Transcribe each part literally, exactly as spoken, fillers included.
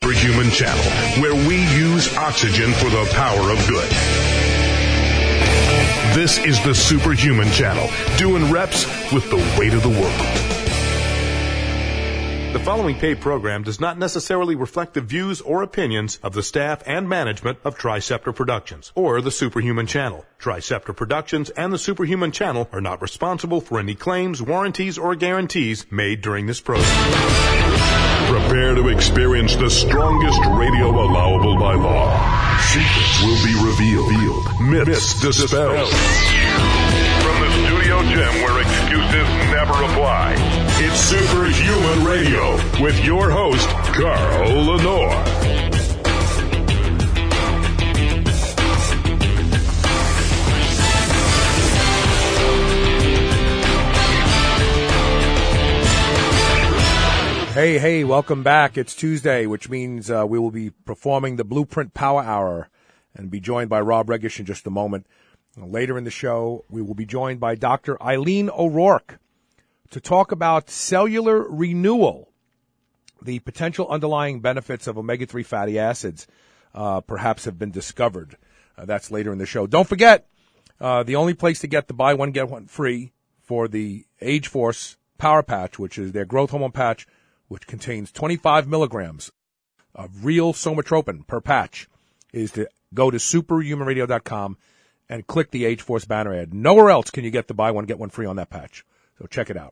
Superhuman Channel, where we use oxygen for the power of good. This is the Superhuman Channel, doing reps with the weight of the world. The following paid program does not necessarily reflect the views or opinions of the staff and management of Triceptor Productions or the Superhuman Channel. Triceptor Productions and the Superhuman Channel are not responsible for any claims, warranties, or guarantees made during this program. Prepare to experience the strongest radio allowable by law. Secrets will be revealed. Myths dispelled. From the studio gym where excuses never apply, it's Superhuman Radio with your host, Carl Lenore. Hey, hey, welcome back. It's Tuesday, which means uh, we will be performing the Blueprint Power Hour and be joined by Rob Regish in just a moment. Later in the show, we will be joined by Doctor Eileen O'Rourke to talk about cellular renewal, the potential underlying benefits of omega three fatty acids uh, perhaps have been discovered. Uh, that's later in the show. Don't forget, uh, the only place to get the buy one, get one free for the Age Force Power Patch, which is their growth hormone patch, which contains twenty-five milligrams of real somatropin per patch, is to go to superhuman radio dot com and click the Age Force banner ad. Nowhere else can you get the buy one, get one free on that patch. So check it out.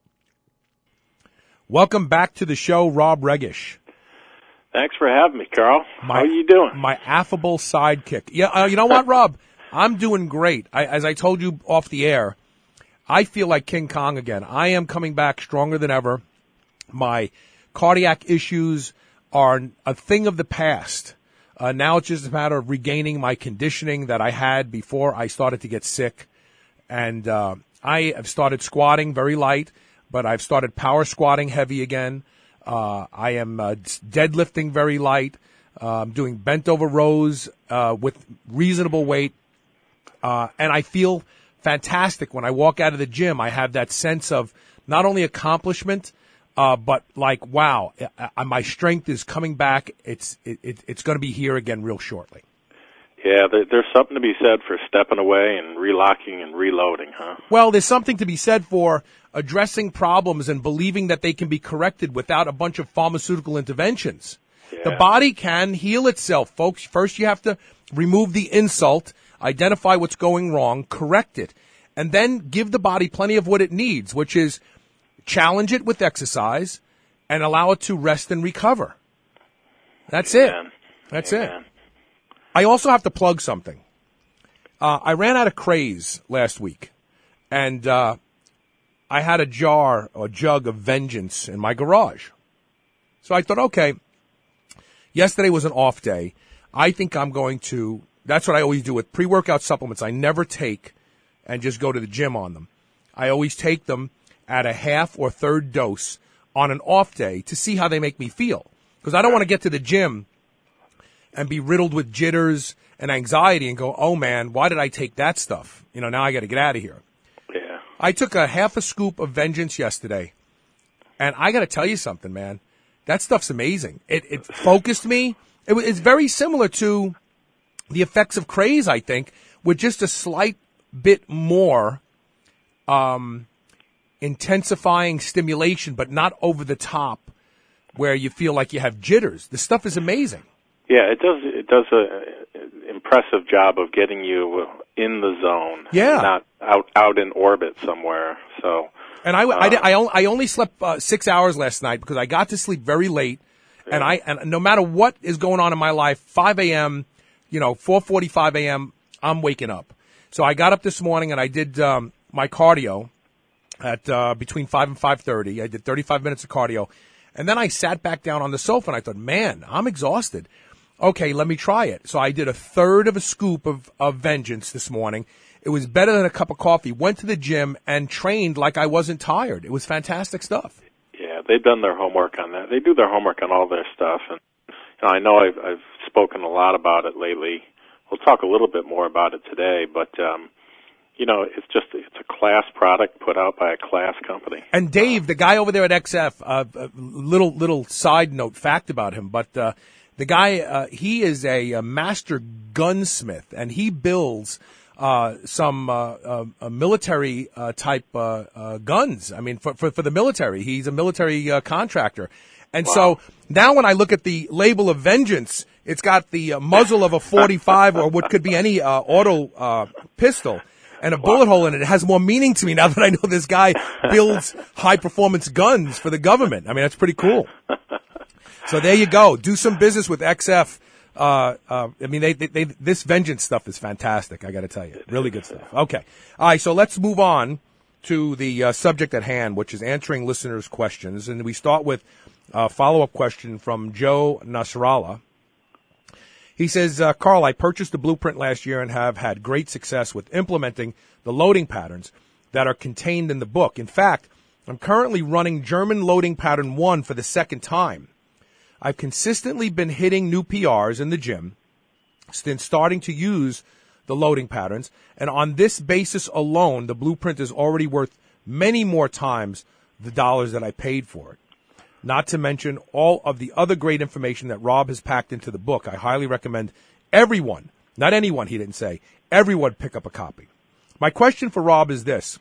Welcome back to the show, Rob Regish. Thanks for having me, Carl. My, How are you doing? My affable sidekick. Yeah, uh, you know what, Rob? I'm doing great. I, as I told you off the air, I feel like King Kong again. I am coming back stronger than ever. My cardiac issues are a thing of the past. Uh, now it's just a matter of regaining my conditioning that I had before I started to get sick. And uh, I have started squatting very light, but I've started power squatting heavy again. Uh, I am uh, deadlifting very light. Uh, I'm doing bent over rows uh, with reasonable weight. Uh, and I feel fantastic when I walk out of the gym. I have that sense of not only accomplishment, Uh, but like, wow, uh, my strength is coming back. It's it, it, it's going to be here again real shortly. Yeah, there, there's something to be said for stepping away and relocking and reloading, huh? Well, there's something to be said for addressing problems and believing that they can be corrected without a bunch of pharmaceutical interventions. Yeah. The body can heal itself, folks. First, you have to remove the insult, identify what's going wrong, correct it, and then give the body plenty of what it needs, which is challenge it with exercise and allow it to rest and recover. That's Amen. it. That's Amen. it. I also have to plug something. Uh, I ran out of Craze last week, and uh, I had a jar or jug of Vengeance in my garage. So I thought, okay, yesterday was an off day. I think I'm going to, that's what I always do with pre-workout supplements. I never take and just go to the gym on them. I always take them at a half or third dose on an off day to see how they make me feel. Because I don't want to get to the gym and be riddled with jitters and anxiety and go, oh, man, why did I take that stuff? You know, now I got to get out of here. Yeah. I took a half a scoop of Vengeance yesterday, and I got to tell you something, man. That stuff's amazing. It, it focused me. It, it's very similar to the effects of Craze, I think, with just a slight bit more um intensifying stimulation, but not over the top where you feel like you have jitters. The stuff is amazing. Yeah, it does it does a impressive job of getting you in the zone. Yeah. Not out out in orbit somewhere. So And I, uh, I, I, only, I only slept uh, six hours last night because I got to sleep very late. Yeah. And I and no matter what is going on in my life, five a.m., you know, four forty-five a.m., I'm waking up. So I got up this morning and I did um, my cardio at uh, between five and five thirty. I did thirty-five minutes of cardio. And then I sat back down on the sofa and I thought, man, I'm exhausted. Okay, let me try it. So I did a third of a scoop of, of Vengeance this morning. It was better than a cup of coffee. Went to the gym and trained like I wasn't tired. It was fantastic stuff. Yeah, they've done their homework on that. They do their homework on all their stuff. And you know, I know I've, I've spoken a lot about it lately. We'll talk a little bit more about it today, but um, you know, it's just, it's a class product put out by a class company. And Dave, the guy over there at X F, uh, a little, little side note fact about him, but, uh, The guy, uh, he is a, a master gunsmith, and he builds uh, some uh, uh, uh, military uh, type uh, uh, guns. I mean, for, for for the military, he's a military uh, contractor. And wow. So now when I look at the label of Vengeance, it's got the uh, muzzle of a forty-five or what could be any uh, auto uh, pistol and a wow. bullet hole in it. It has more meaning to me now that I know this guy builds high-performance guns for the government. I mean, that's pretty cool. So there you go. Do some business with X F. Uh, uh, I mean, they, they, they, this Vengeance stuff is fantastic, I got to tell you. Really good stuff. Okay. All right, so let's move on to the uh, subject at hand, which is answering listeners' questions. And we start with a follow-up question from Joe Nasrallah. He says, uh, Carl, I purchased the blueprint last year and have had great success with implementing the loading patterns that are contained in the book. In fact, I'm currently running German loading pattern one for the second time. I've consistently been hitting new P Rs in the gym since starting to use the loading patterns, and on this basis alone, the blueprint is already worth many more times the dollars that I paid for it. Not to mention all of the other great information that Rob has packed into the book. I highly recommend everyone, not anyone, he didn't say, everyone pick up a copy. My question for Rob is this.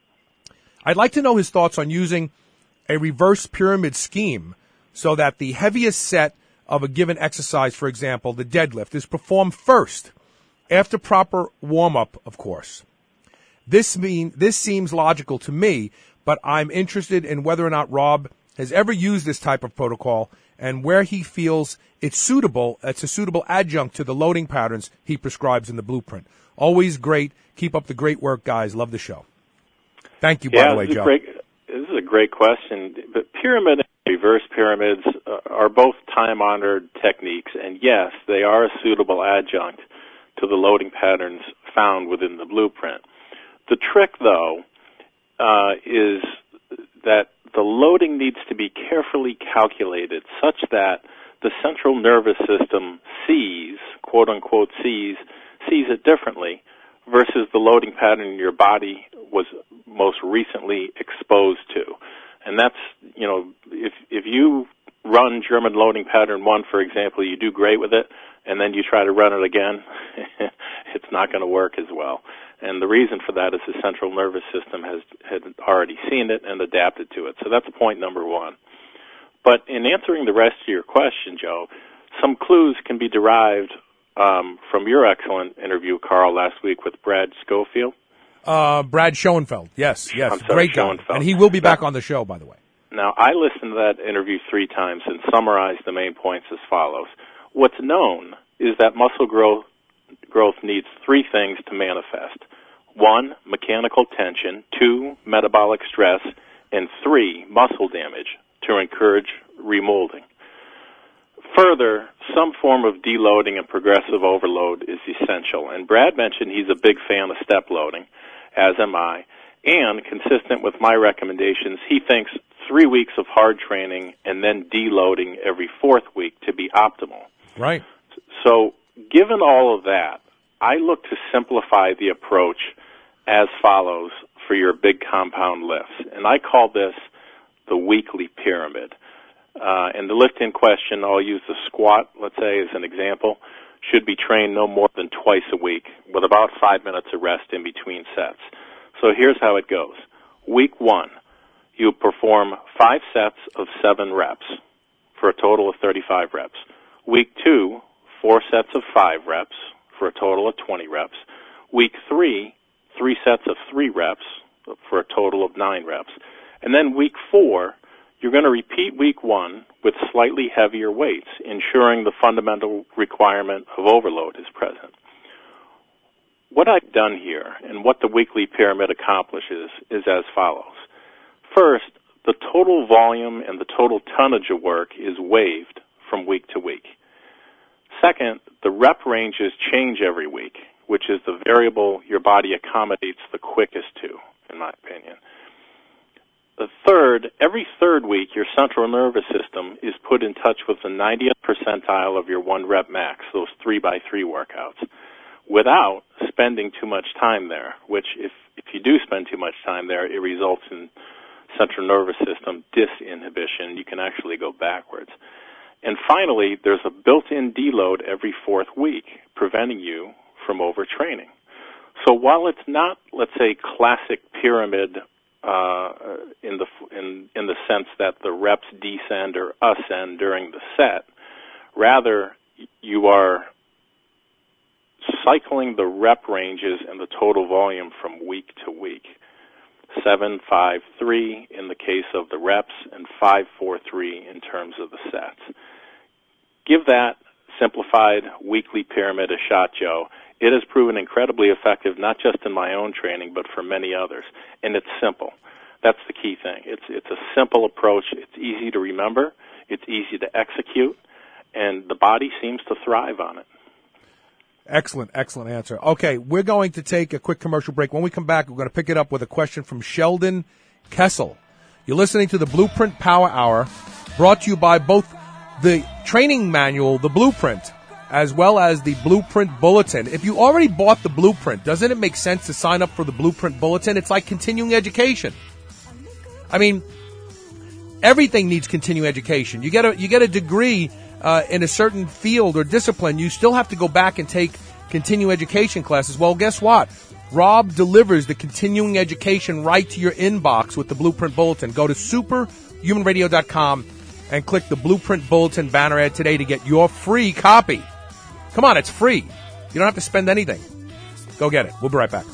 I'd like to know his thoughts on using a reverse pyramid scheme so that the heaviest set of a given exercise, for example, the deadlift, is performed first, after proper warm-up, of course. This mean this seems logical to me, but I'm interested in whether or not Rob has ever used this type of protocol and where he feels it's suitable, it's a suitable adjunct to the loading patterns he prescribes in the blueprint. Always great. Keep up the great work, guys. Love the show. Thank you, by yeah, the way, Joe. Great, this is a great question. But pyramid and reverse pyramids uh, are both time-honored techniques, and yes, they are a suitable adjunct to the loading patterns found within the blueprint. The trick, though, uh, is that the loading needs to be carefully calculated such that the central nervous system sees, quote-unquote sees, sees it differently versus the loading pattern your body was most recently exposed to. And that's, you know, if if you run German loading pattern one, for example, you do great with it, and then you try to run it again, it's not going to work as well. And the reason for that is the central nervous system has had already seen it and adapted to it. So that's point number one. But in answering the rest of your question, Joe, some clues can be derived um, from your excellent interview, Carl, last week with Brad Schofield. Uh, Brad Schoenfeld. Yes, yes. I'm sorry, great guy. Schoenfeld. And he will be back on the show, by the way. Now, I listened to that interview three times and summarized the main points as follows. What's known is that muscle growth growth needs three things to manifest. One, mechanical tension. Two, metabolic stress. And three, muscle damage to encourage remolding. Further, some form of deloading and progressive overload is essential. And Brad mentioned he's a big fan of step loading, as am I. And consistent with my recommendations, he thinks three weeks of hard training and then deloading every fourth week to be optimal. Right. So given all of that, I look to simplify the approach as follows for your big compound lifts. And I call this the weekly pyramid. Uh, and the lift in question, I'll use the squat, let's say, as an example, should be trained no more than twice a week with about five minutes of rest in between sets. So here's how it goes. Week one, you perform five sets of seven reps for a total of thirty-five reps. Week two, four sets of five reps for a total of twenty reps. Week three, three sets of three reps for a total of nine reps. And then week four, you're going to repeat week one with slightly heavier weights, ensuring the fundamental requirement of overload is present. What I've done here and what the weekly pyramid accomplishes is as follows. First, the total volume and the total tonnage of work is waived from week to week. Second, the rep ranges change every week, which is the variable your body accommodates the quickest to, in my opinion. The third, every third week, your central nervous system is put in touch with the ninetieth percentile of your one rep max, those three by three workouts, without spending too much time there, which if, if you do spend too much time there, it results in central nervous system disinhibition. You can actually go backwards. And finally, there's a built-in deload every fourth week, preventing you from overtraining. So while it's not, let's say, classic pyramid uh, in the in in the sense that the reps descend or ascend during the set, rather you are cycling the rep ranges and the total volume from week to week. Seven, five, three in the case of the reps, and five, four, three in terms of the sets. Give that simplified weekly pyramid a shot, Joe. It has proven incredibly effective, not just in my own training, but for many others. And it's simple. That's the key thing. It's it's a simple approach. It's easy to remember. It's easy to execute, and the body seems to thrive on it. Excellent, excellent answer. Okay, we're going to take a quick commercial break. When we come back, we're going to pick it up with a question from Sheldon Kessel. You're listening to the Blueprint Power Hour, brought to you by both the training manual, the Blueprint, as well as the Blueprint Bulletin. If you already bought the Blueprint, doesn't it make sense to sign up for the Blueprint Bulletin? It's like continuing education. I mean, everything needs continuing education. You get a you get a degree uh, in a certain field or discipline. You still have to go back and take continuing education classes. Well, guess what? Rob delivers the continuing education right to your inbox with the Blueprint Bulletin. Go to superhuman radio dot com and click the Blueprint Bulletin banner ad today to get your free copy. Come on, it's free. You don't have to spend anything. Go get it. We'll be right back.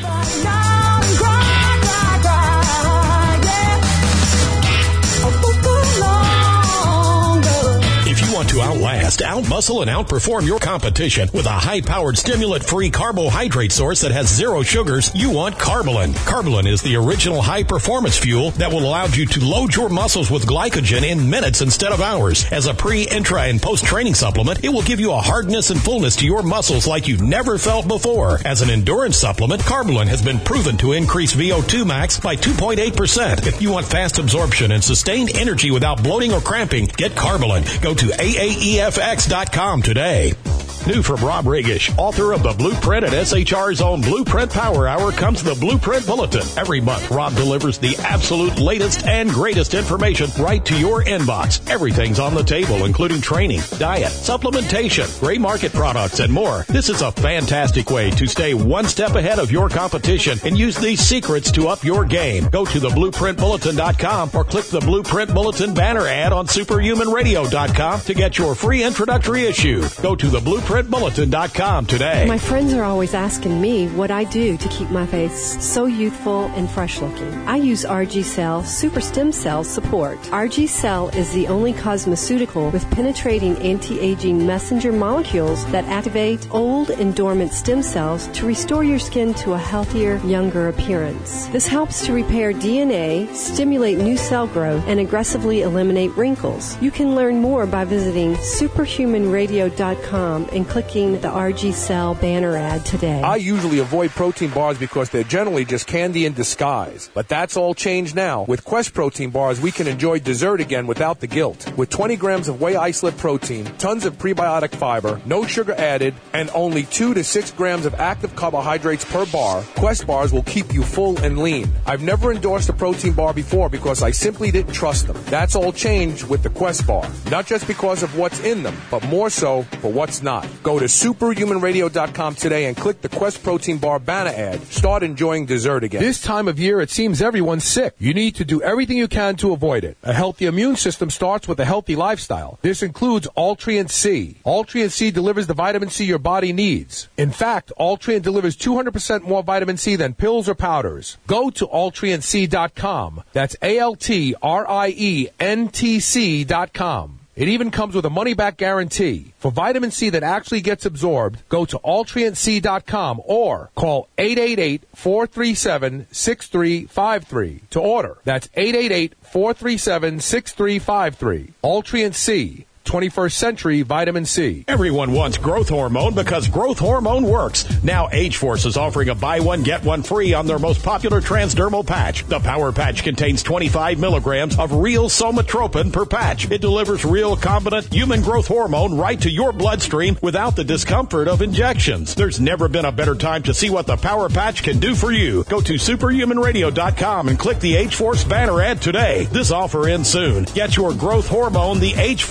If you want to outlast, outmuscle, and outperform your competition with a high-powered, stimulant-free carbohydrate source that has zero sugars, you want Carbolin. Carbolin is the original high-performance fuel that will allow you to load your muscles with glycogen in minutes instead of hours. As a pre, intra, and post-training supplement, it will give you a hardness and fullness to your muscles like you've never felt before. As an endurance supplement, Carbolin has been proven to increase V O two max by two point eight percent. If you want fast absorption and sustained energy without bloating or cramping, get Carbolin. Go to A A E F X dot com today. New from Rob Regish, author of the Blueprint at S H R's own Blueprint Power Hour, comes the Blueprint Bulletin. Every month, Rob delivers the absolute latest and greatest information right to your inbox. Everything's on the table, including training, diet, supplementation, gray market products, and more. This is a fantastic way to stay one step ahead of your competition and use these secrets to up your game. Go to the blueprint bulletin dot com or click the Blueprint Bulletin banner ad on superhuman radio dot com to get your free introductory issue. Go to the blueprint bulletin dot com today. My friends are always asking me what I do to keep my face so youthful and fresh looking. I use R G Cell Super Stem Cell Support. R G Cell is the only cosmeceutical with penetrating anti-aging messenger molecules that activate old and dormant stem cells to restore your skin to a healthier, younger appearance. This helps to repair D N A, stimulate new cell growth, and aggressively eliminate wrinkles. You can learn more by visiting superhuman radio dot com and clicking the R G Cell banner ad today. I usually avoid protein bars because they're generally just candy in disguise. But that's all changed now. With Quest protein bars, we can enjoy dessert again without the guilt. With twenty grams of whey isolate protein, tons of prebiotic fiber, no sugar added, and only two to six grams of active carbohydrates per bar, Quest bars will keep you full and lean. I've never endorsed a protein bar before because I simply didn't trust them. That's all changed with the Quest bar. Not just because of what's in them, but more so for what's not. Go to superhuman radio dot com today and click the Quest Protein Bar banner ad. Start enjoying dessert again. This time of year, it seems everyone's sick. You need to do everything you can to avoid it. A healthy immune system starts with a healthy lifestyle. This includes Ultriant C. Ultriant C delivers the vitamin C your body needs. In fact, Ultriant delivers two hundred percent more vitamin C than pills or powders. Go to ultriant c dot com. That's A L T R I E N T C dot com. It even comes with a money-back guarantee. For vitamin C that actually gets absorbed, go to ultriant c dot com or call eight eight eight, four three seven, six three five three to order. That's eight eight eight, four three seven, six three five three. Ultriant C. twenty-first century vitamin C. Everyone wants growth hormone because growth hormone works. Now Age-Force is offering a buy one, get one free on their most popular transdermal patch. The Power Patch contains twenty-five milligrams of real somatropin per patch. It delivers real competent human growth hormone right to your bloodstream without the discomfort of injections. There's never been a better time to see what the Power Patch can do for you. Go to superhuman radio dot com and click the Age-Force banner ad today. This offer ends soon. Get your growth hormone the Age-Force way.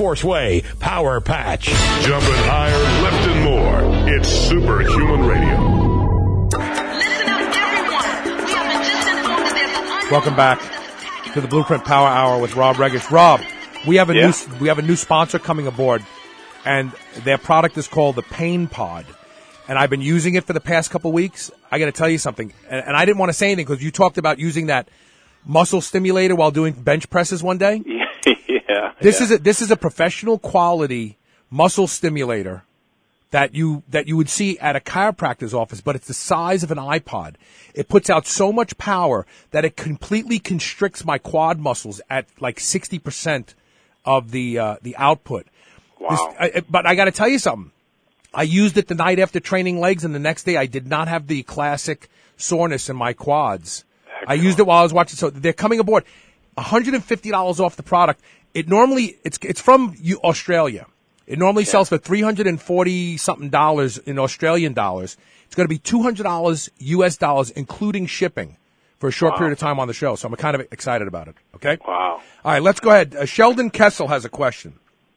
Ray Power Patch. Jumping higher, lifting more. It's Superhuman Radio. Listen up, everyone. We have been just informed that there's an Welcome back to the Blueprint Power Hour with Rob Regish. Rob, we have a Yeah. new we have a new sponsor coming aboard, and their product is called the Pain Pod. And I've been using it for the past couple weeks. I got to tell you something, and, and I didn't want to say anything because you talked about using that muscle stimulator while doing bench presses one day. yeah. This yeah. is a this is a professional quality muscle stimulator that you that you would see at a chiropractor's office, but it's the size of an iPod. It puts out so much power that it completely constricts my quad muscles at like sixty percent of the uh, the output. Wow. This, I, but I got to tell you something. I used it the night after training legs, and the next day I did not have the classic soreness in my quads. Excellent. I used it while I was watching. So they're coming aboard. one hundred fifty dollars off the product. It normally, it's it's from U- Australia. It normally yeah. sells for three hundred forty something dollars in Australian dollars. It's going to be two hundred dollars U S dollars, including shipping, for a short wow. period of time on the show. So I'm kind of excited about it. Okay? Wow. All right, let's go ahead. Uh, Sheldon Kessel has a question.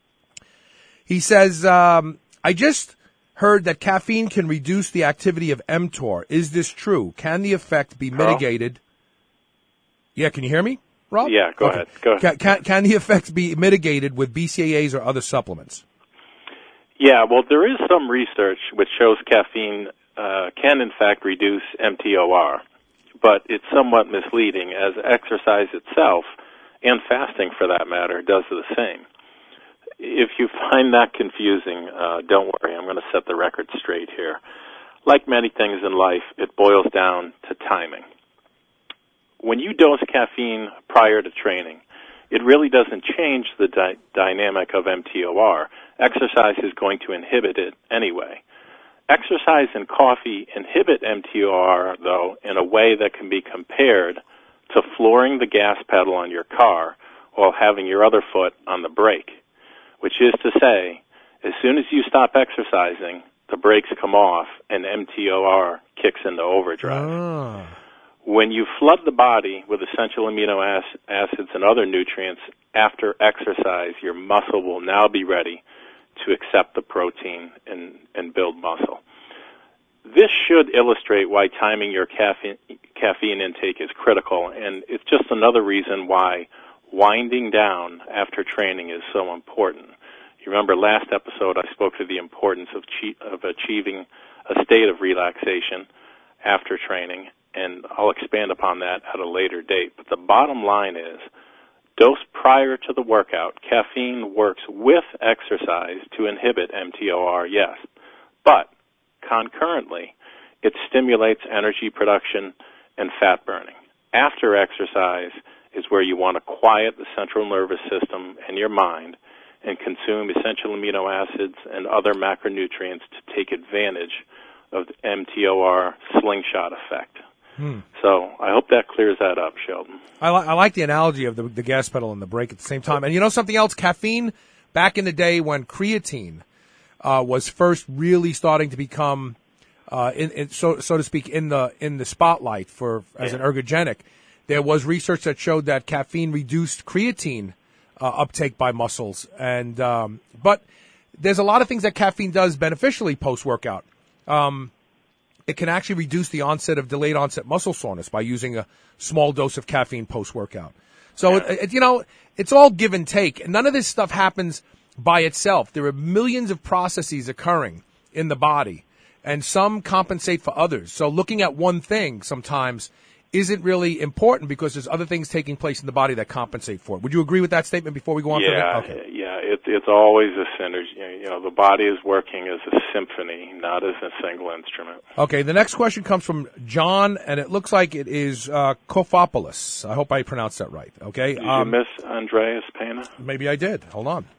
He says, um, I just heard that caffeine can reduce the activity of mTOR. Is this true? Can the effect be mitigated? Yeah, can you hear me, Rob? Yeah, go okay. ahead. Go ahead. Can, can, can the effects be mitigated with B C A As or other supplements? Yeah, well, there is some research which shows caffeine uh, can, in fact, reduce mTOR, but it's somewhat misleading as exercise itself, and fasting for that matter, does the same. If you find that confusing, uh, don't worry, I'm going to set the record straight here. Like many things in life, it boils down to timing. When you dose caffeine prior to training, it really doesn't change the di- dynamic of mTOR. Exercise is going to inhibit it anyway. Exercise and coffee inhibit mTOR, though, in a way that can be compared to flooring the gas pedal on your car while having your other foot on the brake, which is to say, as soon as you stop exercising, the brakes come off and mTOR kicks into overdrive. Oh. When you flood the body with essential amino ac- acids and other nutrients after exercise, your muscle will now be ready to accept the protein and, and build muscle. This should illustrate why timing your caffeine, caffeine intake is critical, and it's just another reason why winding down after training is so important. You remember last episode I spoke to the importance of, che- of achieving a state of relaxation after training, and I'll expand upon that at a later date. But the bottom line is, dosed prior to the workout, caffeine works with exercise to inhibit mTOR, yes, but concurrently, it stimulates energy production and fat burning. After exercise is where you want to quiet the central nervous system and your mind and consume essential amino acids and other macronutrients to take advantage of the mTOR slingshot effect. Hmm. So I hope that clears that up, Sheldon. I, li- I like the analogy of the, the gas pedal and the brake at the same time. And you know something else? Caffeine, back in the day when creatine uh, was first really starting to become, uh, in, in, so so to speak, in the in the spotlight for as yeah. an ergogenic, there was research that showed that caffeine reduced creatine uh, uptake by muscles. And um, but there's a lot of things that caffeine does beneficially post-workout. Um, it can actually reduce the onset of delayed onset muscle soreness by using a small dose of caffeine post-workout. So, yeah. it, it, you know, it's all give and take. None of this stuff happens by itself. There are millions of processes occurring in the body, and some compensate for others. So looking at one thing sometimes isn't really important because there's other things taking place in the body that compensate for it. Would you agree with that statement before we go on? Yeah, for okay. yeah. It, it's always a synergy. You know, the body is working as a symphony, not as a single instrument. Okay, the next question comes from John, and it looks like it is uh, Kofopoulos. I hope I pronounced that right. Okay. Did um, you miss Andreas Pena? Maybe I did. Hold on.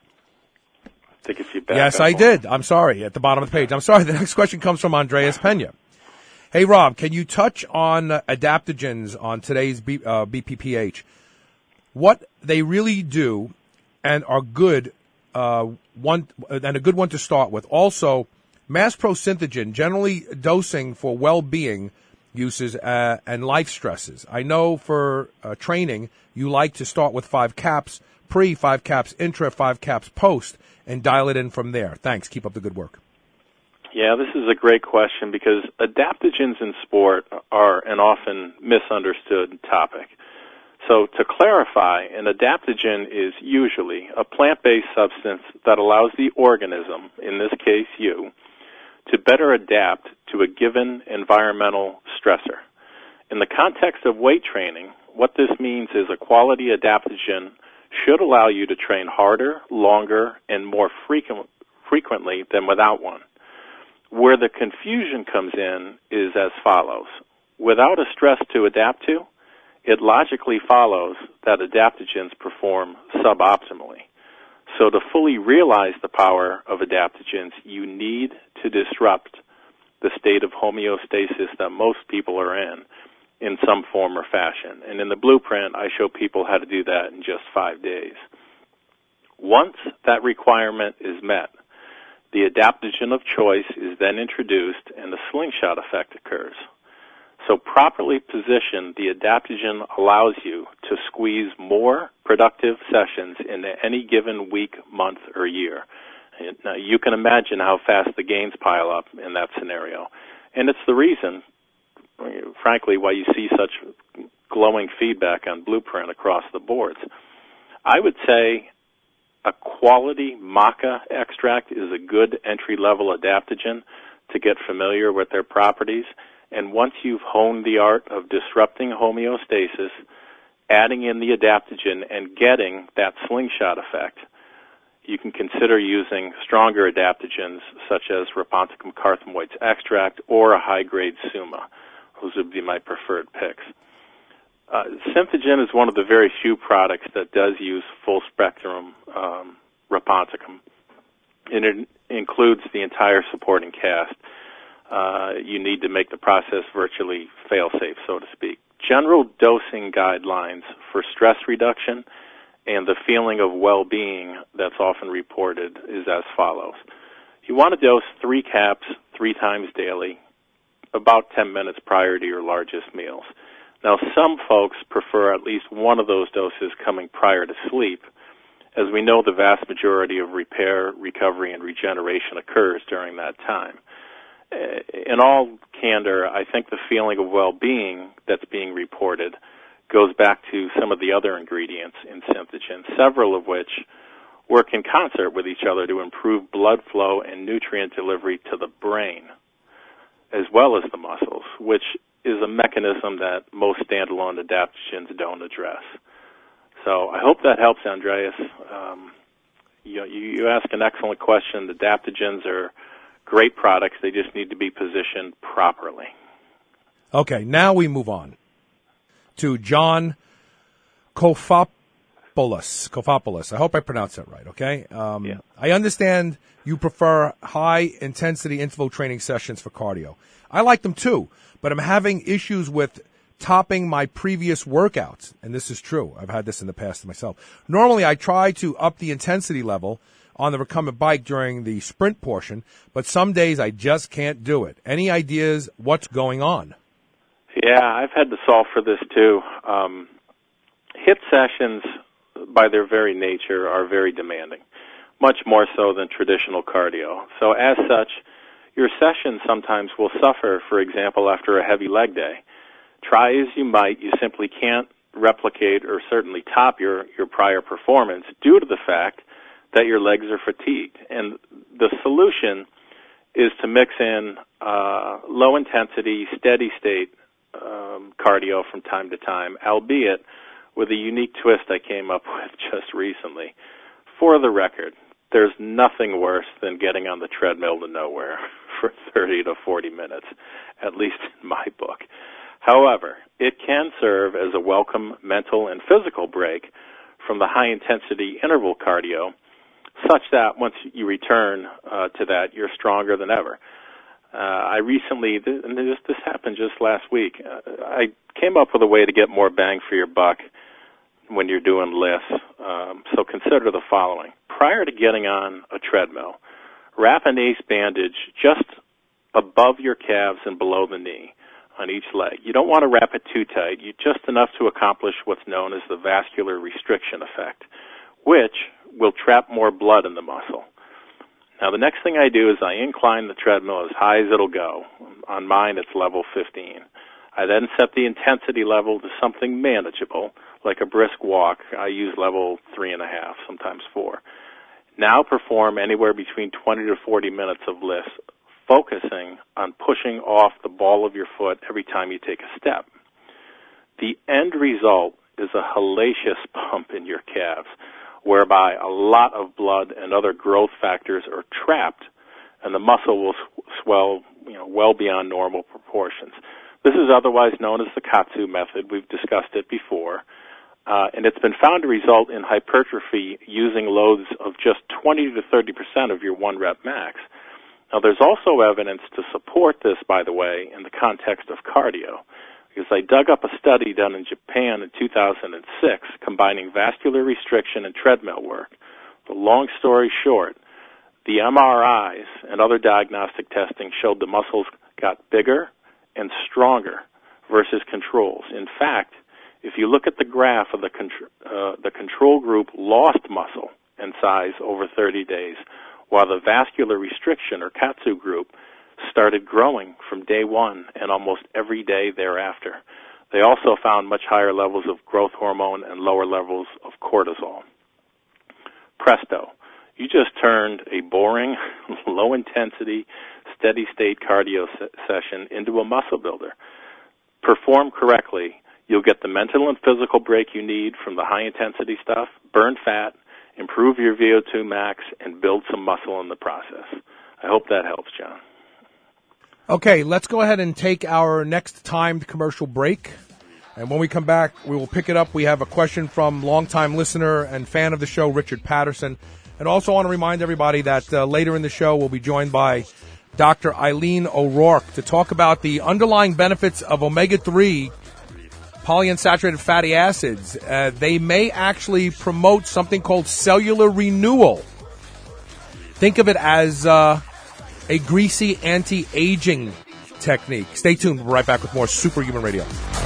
I think if you back yes, up I on did. I'm sorry. At the bottom of the page. I'm sorry. The next question comes from Andreas Pena. Hey, Rob, can you touch on uh, adaptogens on today's B, uh, B P P H? What they really do and are good, uh, one and a good one to start with. Also, mass prosynthogen, generally dosing for well-being uses uh, and life stresses. I know for uh, training, you like to start with five caps pre, five caps intra, five caps post, and dial it in from there? Thanks. Keep up the good work. Yeah, this is a great question because adaptogens in sport are an often misunderstood topic. So to clarify, an adaptogen is usually a plant-based substance that allows the organism, in this case you, to better adapt to a given environmental stressor. In the context of weight training, what this means is a quality adaptogen should allow you to train harder, longer, and more frequent, frequently than without one. Where the confusion comes in is as follows. Without a stress to adapt to, it logically follows that adaptogens perform suboptimally. So to fully realize the power of adaptogens, you need to disrupt the state of homeostasis that most people are in, in some form or fashion. And in the blueprint, I show people how to do that in just five days. Once that requirement is met, the adaptogen of choice is then introduced and the slingshot effect occurs. So properly positioned, the adaptogen allows you to squeeze more productive sessions into any given week, month, or year. Now, you can imagine how fast the gains pile up in that scenario. And it's the reason, frankly, why you see such glowing feedback on Blueprint across the boards. I would say a quality maca extract is a good entry-level adaptogen to get familiar with their properties. And once you've honed the art of disrupting homeostasis, adding in the adaptogen, and getting that slingshot effect, you can consider using stronger adaptogens such as Raponticum carthamoides extract or a high-grade Suma. Those would be my preferred picks. Uh, Synthogen is one of the very few products that does use full-spectrum um, Raponticum, and it includes the entire supporting cast. Uh, you need to make the process virtually fail-safe, so to speak. General dosing guidelines for stress reduction and the feeling of well-being that's often reported is as follows. You want to dose three caps three times daily, about ten minutes prior to your largest meals. Now, some folks prefer at least one of those doses coming prior to sleep, as we know the vast majority of repair, recovery, and regeneration occurs during that time. In all candor, I think the feeling of well-being that's being reported goes back to some of the other ingredients in Synthogen, several of which work in concert with each other to improve blood flow and nutrient delivery to the brain, as well as the muscles, which is a mechanism that most standalone adaptogens don't address. So I hope that helps, Andreas. Um, you, you ask an excellent question. The adaptogens are great products. They just need to be positioned properly. Okay, now we move on to John Kofopoulos. Kofopoulos. I hope I pronounced that right, okay? Um, yeah. I understand you prefer high-intensity interval training sessions for cardio. I like them too, but I'm having issues with topping my previous workouts, and this is true. I've had this in the past myself. Normally, I try to up the intensity level on the recumbent bike during the sprint portion, but some days I just can't do it. Any ideas what's going on? Yeah, I've had to solve for this too. Um, HIIT sessions, by their very nature, are very demanding, much more so than traditional cardio. So as such, your session sometimes will suffer, for example, after a heavy leg day. Try as you might, you simply can't replicate or certainly top your, your prior performance due to the fact that your legs are fatigued. And the solution is to mix in uh, low-intensity, steady-state um, cardio from time to time, albeit with a unique twist I came up with just recently. For the record, there's nothing worse than getting on the treadmill to nowhere for thirty to forty minutes, at least in my book. However, it can serve as a welcome mental and physical break from the high-intensity interval cardio, such that once you return uh, to that, you're stronger than ever. Uh, I recently, and this, this happened just last week, uh, I came up with a way to get more bang for your buck when you're doing lifts. Um, so consider the following. Prior to getting on a treadmill, wrap an ACE bandage just above your calves and below the knee on each leg. You don't want to wrap it too tight, you just enough to accomplish what's known as the vascular restriction effect, which will trap more blood in the muscle. Now, the next thing I do is I incline the treadmill as high as it'll go. On mine, it's level fifteen. I then set the intensity level to something manageable, like a brisk walk. I use level three and a half, sometimes four. Now perform anywhere between twenty to forty minutes of lifts, focusing on pushing off the ball of your foot every time you take a step. The end result is a hellacious pump in your calves, whereby a lot of blood and other growth factors are trapped, and the muscle will swell, you know, well beyond normal proportions. This is otherwise known as the Katsu method. We've discussed it before, uh, and it's been found to result in hypertrophy using loads of just twenty to thirty percent of your one rep max. Now, there's also evidence to support this, by the way, in the context of cardio, because I dug up a study done in Japan in two thousand six combining vascular restriction and treadmill work. The long story short, the M R Is and other diagnostic testing showed the muscles got bigger and stronger versus controls. In fact, if you look at the graph of the contr- uh, the control group lost muscle and size over thirty days, while the vascular restriction or Katsu group started growing from day one and almost every day thereafter. They also found much higher levels of growth hormone and lower levels of cortisol. Presto. You just turned a boring, low-intensity, steady-state cardio se- session into a muscle builder. Perform correctly, you'll get the mental and physical break you need from the high-intensity stuff, burn fat, improve your V O two max, and build some muscle in the process. I hope that helps, John. Okay, let's go ahead and take our next timed commercial break. And when we come back, we will pick it up. We have a question from longtime listener and fan of the show, Richard Patterson. And also want to remind everybody that uh, later in the show, we'll be joined by Doctor Eileen O'Rourke to talk about the underlying benefits of omega three polyunsaturated fatty acids. Uh, they may actually promote something called cellular renewal. Think of it as uh, a greasy anti-aging technique. Stay tuned. We'll be right back with more Superhuman Radio.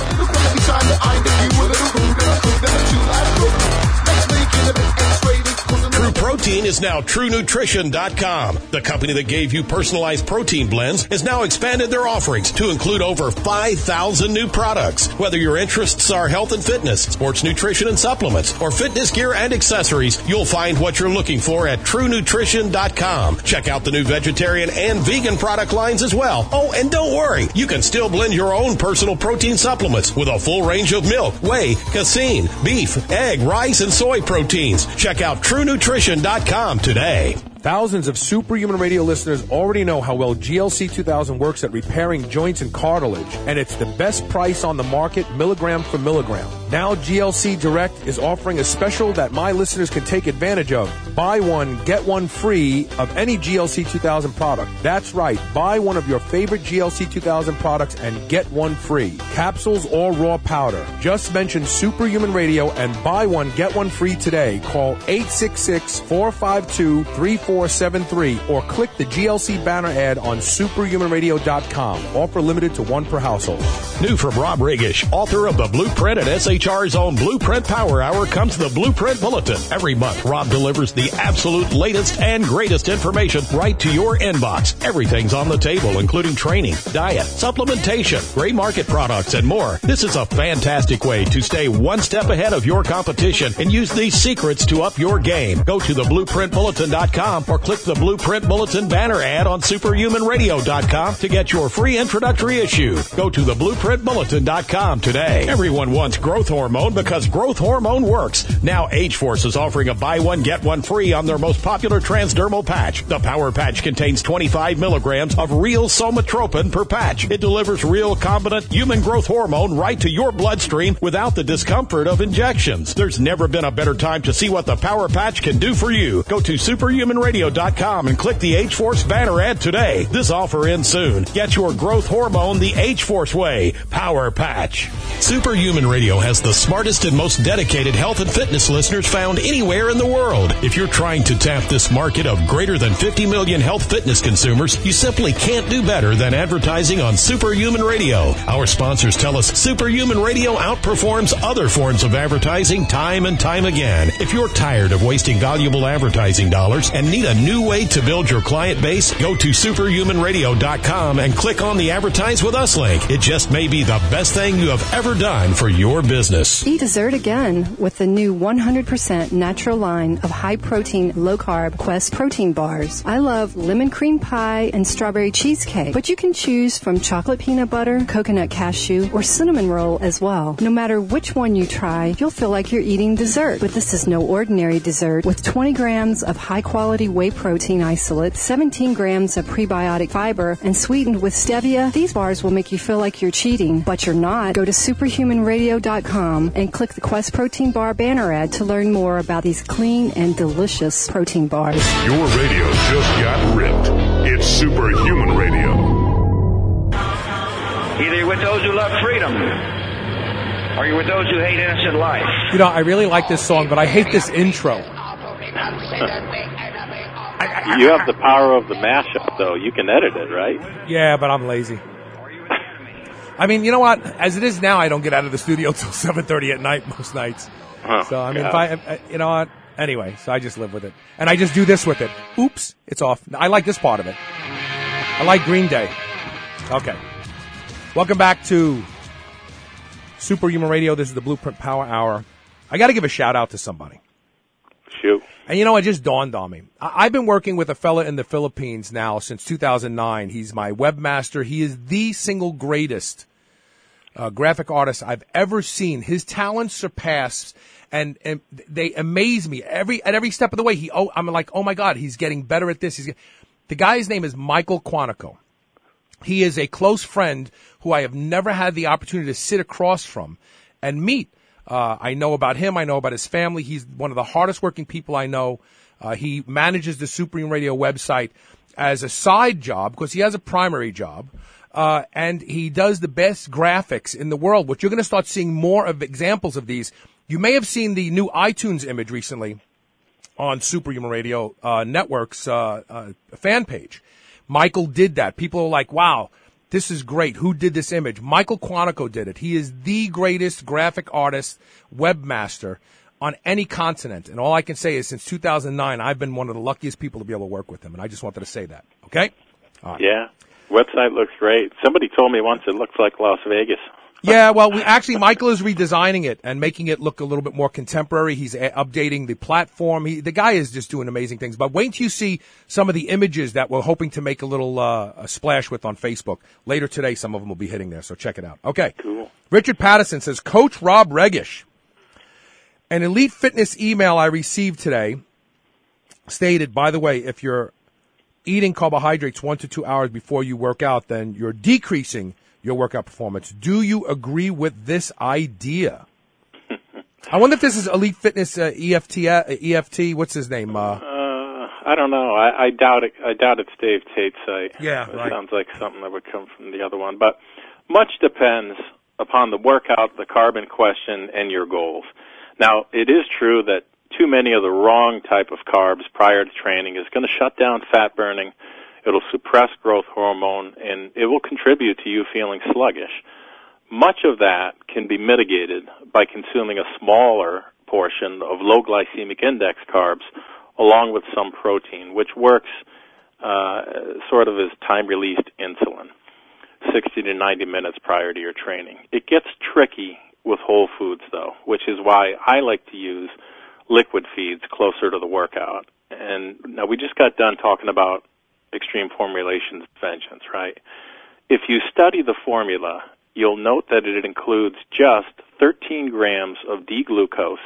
True Protein is now True Nutrition dot com. The company that gave you personalized protein blends has now expanded their offerings to include over five thousand new products. Whether your interests are health and fitness, sports nutrition and supplements, or fitness gear and accessories, you'll find what you're looking for at True Nutrition dot com. Check out the new vegetarian and vegan product lines as well. Oh, and don't worry, you can still blend your own personal protein supplements with a full range of milk, whey, casein, beef, egg, rice, and soy proteins. Check out True Nutrition dot com today. Thousands of Superhuman Radio listeners already know how well G L C two thousand works at repairing joints and cartilage, and it's the best price on the market, milligram for milligram. Now G L C Direct is offering a special that my listeners can take advantage of. Buy one, get one free of any G L C two thousand product. That's right, buy one of your favorite G L C two thousand products and get one free. Capsules or raw powder. Just mention Superhuman Radio and buy one, get one free today. Call eight six six, four five two, three four seven three or click the G L C banner ad on Superhuman Radio dot com. Offer limited to one per household. New from Rob Regish, author of the Blueprint and S H R's own Blueprint Power Hour, comes the Blueprint Bulletin. Every month, Rob delivers the absolute latest and greatest information right to your inbox. Everything's on the table, including training, diet, supplementation, gray market products, and more. This is a fantastic way to stay one step ahead of your competition and use these secrets to up your game. Go to the Blueprint Bulletin dot com or click the Blueprint Bulletin banner ad on Superhuman Radio dot com to get your free introductory issue. Go to the Blueprint Bulletin dot com today. Everyone wants growth hormone because growth hormone works. Now Age-Force is offering a buy one, get one free on their most popular transdermal patch. The Power Patch contains twenty-five milligrams of real somatropin per patch. It delivers real, competent human growth hormone right to your bloodstream without the discomfort of injections. There's never been a better time to see what the Power Patch can do for you. Go to Superhuman Radio radio dot com and click the H-Force banner ad today. This offer ends soon. Get your growth hormone the H-Force way. Power Patch. Superhuman Radio has the smartest and most dedicated health and fitness listeners found anywhere in the world. If you're trying to tap this market of greater than fifty million health fitness consumers, you simply can't do better than advertising on Superhuman Radio. Our sponsors tell us Superhuman Radio outperforms other forms of advertising time and time again. If you're tired of wasting valuable advertising dollars and need a new way to build your client base, go to superhuman radio dot com and click on the Advertise with Us link. It just may be the best thing you have ever done for your business. Eat dessert again with the new one hundred percent natural line of high-protein, low-carb Quest protein bars. I love lemon cream pie and strawberry cheesecake, but you can choose from chocolate peanut butter, coconut cashew, or cinnamon roll as well. No matter which one you try, you'll feel like you're eating dessert. But this is no ordinary dessert. With twenty grams of high-quality whey protein isolate, seventeen grams of prebiotic fiber, and sweetened with stevia, these bars will make you feel like you're cheating, but you're not. Go to superhuman radio dot com and click the Quest Protein Bar banner ad to learn more about these clean and delicious protein bars. Your radio just got ripped. It's Superhuman Radio. Either you're with those who love freedom, or you're with those who hate innocent life. You know, I really like this song, but I hate this intro. You have the power of the mashup, though. You can edit it, right? Yeah, but I'm lazy. I mean, you know what? As it is now, I don't get out of the studio till seven thirty at night most nights. Huh, so, I mean, yeah. if I, you know what? Anyway, so I just live with it. And I just do this with it. Oops, it's off. I like this part of it. I like Green Day. Okay. Welcome back to Superhuman Radio. This is the Blueprint Power Hour. I got to give a shout out to somebody. Shoot. And you know, it just dawned on me. I- I've been working with a fella in the Philippines now since two thousand nine. He's my webmaster. He is the single greatest uh, graphic artist I've ever seen. His talents surpass, and, and they amaze me every at every step of the way. He, oh, I'm like, oh my God, he's getting better at this. He's the guy's name is Michael Quantico. He is a close friend who I have never had the opportunity to sit across from and meet. Uh, I know about him. I know about his family. He's one of the hardest working people I know. Uh, he manages the Superhuman Radio website as a side job because he has a primary job. Uh, and he does the best graphics in the world, which you're going to start seeing more of examples of these. You may have seen the new iTunes image recently on Superhuman Radio uh, Network's uh, uh, fan page. Michael did that. People are like, wow, this is great. Who did this image? Michael Quantico did it. He is the greatest graphic artist, webmaster on any continent. And all I can say is since two thousand nine, I've been one of the luckiest people to be able to work with him. And I just wanted to say that. Okay? All right. Yeah. Website looks great. Somebody told me once it looks like Las Vegas. Yeah, well, we actually, Michael is redesigning it and making it look a little bit more contemporary. He's a- updating the platform. He, the guy is just doing amazing things. But wait till you see some of the images that we're hoping to make a little uh, a splash with on Facebook. Later today, some of them will be hitting there, so check it out. Okay. Cool. Richard Patterson says, Coach Rob Regish, an Elite Fitness email I received today stated, by the way, if you're eating carbohydrates one to two hours before you work out, then you're decreasing your workout performance. Do you agree with this idea? I wonder if this is Elite Fitness uh, E F T. Uh, E F T. What's his name? Uh, Uh, I don't know. I, I doubt it. I doubt it's Dave Tate's site. Yeah, it right. sounds like something that would come from the other one. But much depends upon the workout, the carb in question, and your goals. Now, it is true that too many of the wrong type of carbs prior to training is going to shut down fat burning. It'll suppress growth hormone, and it will contribute to you feeling sluggish. Much of that can be mitigated by consuming a smaller portion of low glycemic index carbs along with some protein, which works uh, sort of as time-released insulin, sixty to ninety minutes prior to your training. It gets tricky with whole foods, though, which is why I like to use liquid feeds closer to the workout. And now we just got done talking about extreme formulations vengeance, right? If you study the formula, you'll note that it includes just thirteen grams of D-glucose,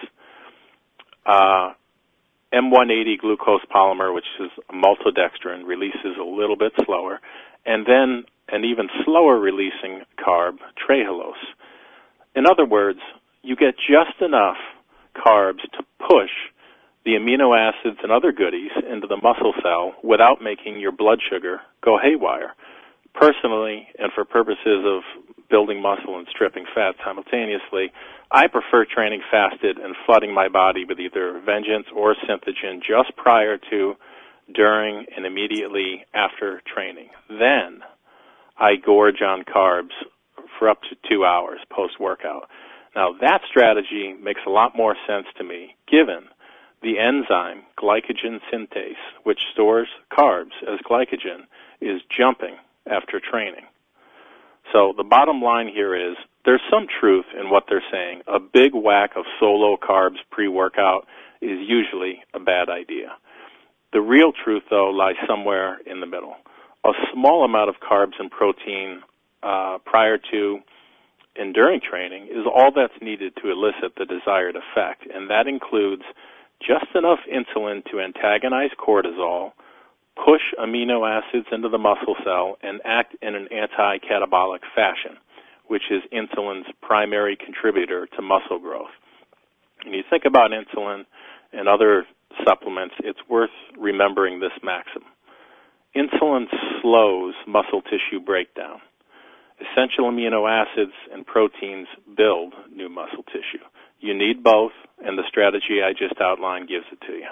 uh, M one eighty glucose polymer, which is a maltodextrin, releases a little bit slower, and then an even slower releasing carb, trehalose. In other words, you get just enough carbs to push the amino acids and other goodies into the muscle cell without making your blood sugar go haywire. Personally, and for purposes of building muscle and stripping fat simultaneously, I prefer training fasted and flooding my body with either Vengeance or Synthogen just prior to, during, and immediately after training. Then I gorge on carbs for up to two hours post-workout. Now, that strategy makes a lot more sense to me, given the enzyme glycogen synthase, which stores carbs as glycogen, is jumping after training. So the bottom line here is there's some truth in what they're saying. A big whack of solo carbs pre-workout is usually a bad idea. The real truth, though, lies somewhere in the middle. A small amount of carbs and protein uh, prior to and during training is all that's needed to elicit the desired effect, and that includes just enough insulin to antagonize cortisol, push amino acids into the muscle cell, and act in an anti-catabolic fashion, which is insulin's primary contributor to muscle growth. When you think about insulin and other supplements, it's worth remembering this maxim. Insulin slows muscle tissue breakdown. Essential amino acids and proteins build new muscle tissue. You need both, and the strategy I just outlined gives it to you.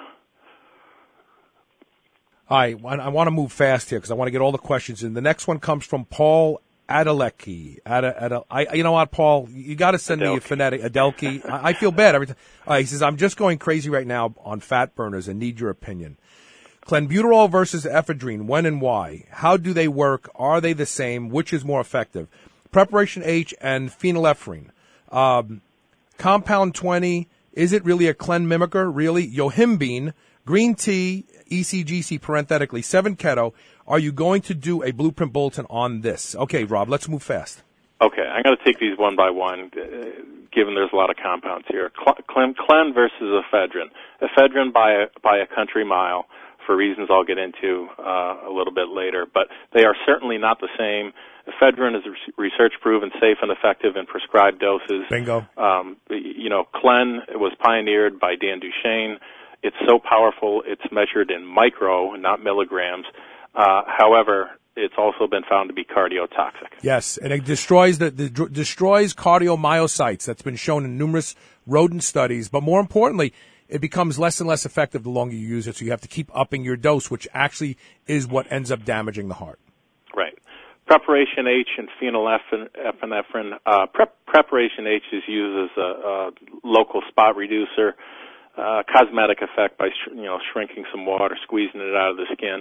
All right, I want to move fast here because I want to get all the questions in. The next one comes from Paul Adelecki. Ada, Ada, I, you know what, Paul? You got to send Adelke. me a phonetic. Adelki. I, I feel bad every time. All right, he says, I'm just going crazy right now on fat burners and need your opinion. Clenbuterol versus ephedrine, when and why? How do they work? Are they the same? Which is more effective? Preparation H and phenylephrine. Um, compound twenty, is it really a clen mimicker? Really? Yohimbine, green tea, E C G C parenthetically, seven keto. Are you going to do a blueprint bulletin on this? Okay, Rob, let's move fast. Okay, I'm going to take these one by one, uh, given there's a lot of compounds here. Clen, clen versus ephedrine. Ephedrine by a, by a country mile, for reasons I'll get into uh, a little bit later, but they are certainly not the same. Ephedrine is research proven safe and effective in prescribed doses. Bingo. Um, you know, Clen was pioneered by Dan Duchesne. It's so powerful, it's measured in micro, not milligrams. Uh, however, it's also been found to be cardiotoxic. Yes, and it destroys the, the destroys cardiomyocytes. That's been shown in numerous rodent studies. But more importantly, it becomes less and less effective the longer you use it. So you have to keep upping your dose, which actually is what ends up damaging the heart. Right. Preparation H and phenylephrine. Uh, prep, Preparation H is used as a, a local spot reducer, uh, cosmetic effect by sh- you know shrinking some water, squeezing it out of the skin.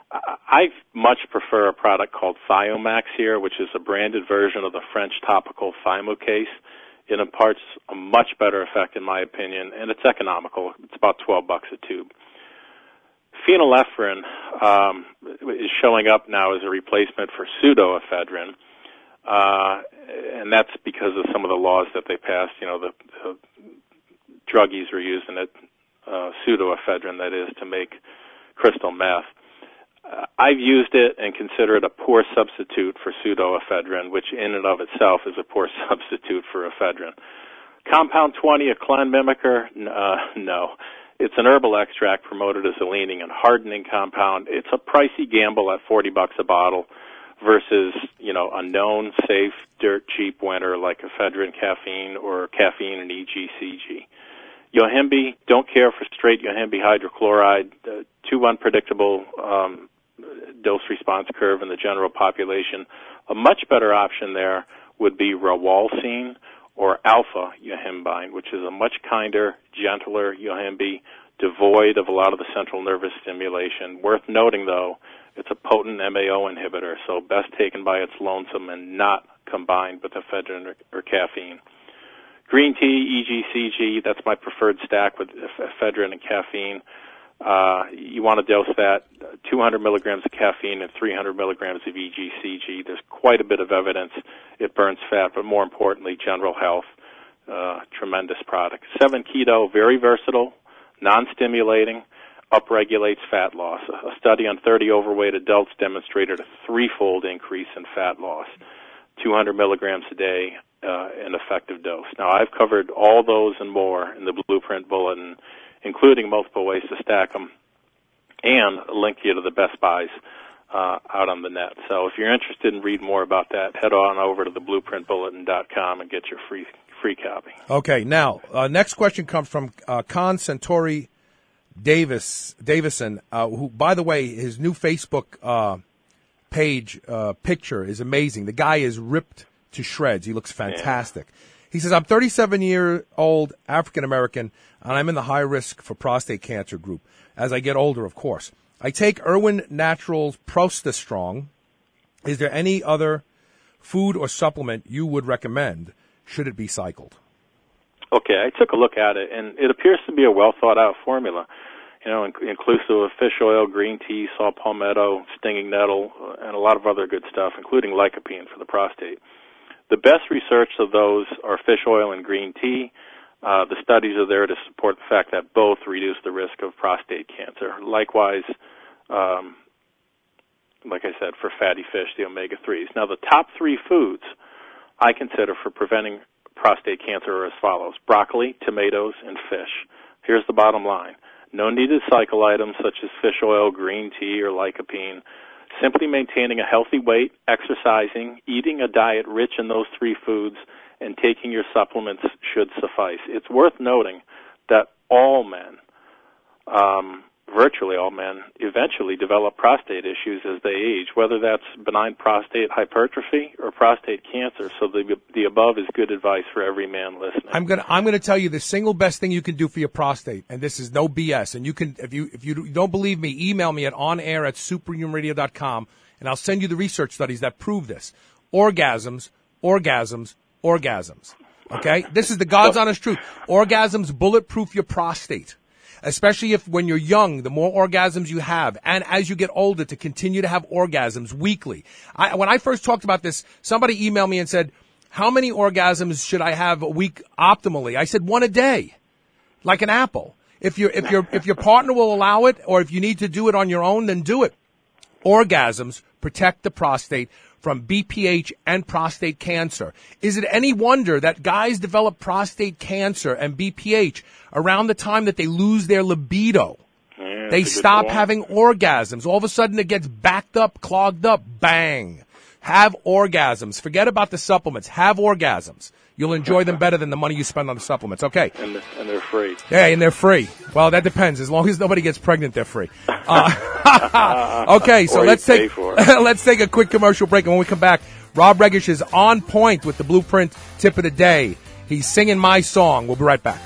I much prefer a product called Thiomax here, which is a branded version of the French topical Thymocase. It imparts a much better effect, in my opinion, and it's economical. It's about twelve bucks a tube. Phenylephrine um, is showing up now as a replacement for pseudoephedrine, uh, and that's because of some of the laws that they passed. You know, the, the druggies are using it, uh, pseudoephedrine, that is, to make crystal meth. Uh, I've used it and consider it a poor substitute for pseudoephedrine, which in and of itself is a poor substitute for ephedrine. Compound twenty, a clen mimicker? Uh, no. It's an herbal extract promoted as a leaning and hardening compound. It's a pricey gamble at forty bucks a bottle versus, you know, a known, safe, dirt cheap winner like ephedrine, caffeine, or caffeine and E G C G. Yohimbe, don't care for straight Yohimbe hydrochloride. Uh, too unpredictable um, dose-response curve in the general population. A much better option there would be Rawalcine or alpha yohimbine, which is a much kinder, gentler Yohimbe, devoid of a lot of the central nervous stimulation. Worth noting, though, it's a potent M A O inhibitor, so best taken by its lonesome and not combined with ephedrine or, or caffeine. Green tea, E G C G, that's my preferred stack with ephedrine and caffeine. Uh, you want to dose that two hundred milligrams of caffeine and three hundred milligrams of E G C G. There's quite a bit of evidence it burns fat, but more importantly, general health, uh, tremendous product. seven keto, very versatile, non-stimulating, upregulates fat loss. A study on thirty overweight adults demonstrated a threefold increase in fat loss, two hundred milligrams a day, uh, an effective dose. Now, I've covered all those and more in the Blueprint Bulletin, including multiple ways to stack them, and link you to the best buys uh, out on the net. So if you're interested in reading more about that, head on over to the blueprint bulletin dot com and get your free free copy. Okay, now, uh, next question comes from uh, Con Centauri Davis Davison, uh, who, by the way, his new Facebook uh, page uh, picture is amazing. The guy is ripped to shreds. He looks fantastic. Yeah. He says, I'm thirty-seven year old, African American, and I'm in the high risk for prostate cancer group. As I get older, of course. I take Irwin Naturals Prostastrong. Is there any other food or supplement you would recommend should it be cycled? Okay, I took a look at it, and it appears to be a well-thought-out formula, you know, in- inclusive of fish oil, green tea, saw palmetto, stinging nettle, and a lot of other good stuff, including lycopene for the prostate. The best research of those are fish oil and green tea. Uh, the studies are there to support the fact that both reduce the risk of prostate cancer. Likewise, um, like I said, for fatty fish, the omega threes. Now, the top three foods I consider for preventing prostate cancer are as follows: broccoli, tomatoes, and fish. Here's the bottom line. No needed cycle items such as fish oil, green tea, or lycopene. Simply maintaining a healthy weight, exercising, eating a diet rich in those three foods, and taking your supplements should suffice. It's worth noting that all men, um, virtually all men, eventually develop prostate issues as they age, whether that's benign prostate hypertrophy or prostate cancer. So the the above is good advice for every man listening. I'm gonna I'm gonna tell you the single best thing you can do for your prostate, and this is no B S. And you can, if you if you don't believe me, email me at onair at superhuman radio dot com, and I'll send you the research studies that prove this. Orgasms, orgasms, orgasms. Okay, this is the God's honest truth. Orgasms bulletproof your prostate. Especially if when you're young, the more orgasms you have, and as you get older, to continue to have orgasms weekly. I, when I first talked about this, somebody emailed me and said, how many orgasms should I have a week optimally? I said one a day, like an apple. If your if your if your partner will allow it, or if you need to do it on your own, then do it. Orgasms protect the prostate from B P H and prostate cancer. Is it any wonder that guys develop prostate cancer and B P H around the time that they lose their libido? Yeah, they stop having orgasms. All of a sudden it gets backed up, clogged up, bang. Have orgasms. Forget about the supplements. Have orgasms. You'll enjoy them better than the money you spend on the supplements. Okay. And, the, and they're free. Yeah, and they're free. Well, that depends. As long as nobody gets pregnant, they're free. Uh, okay, so let's take let's take a quick commercial break, and when we come back, Rob Regish is on point with the Blueprint tip of the day. He's singing my song. We'll be right back.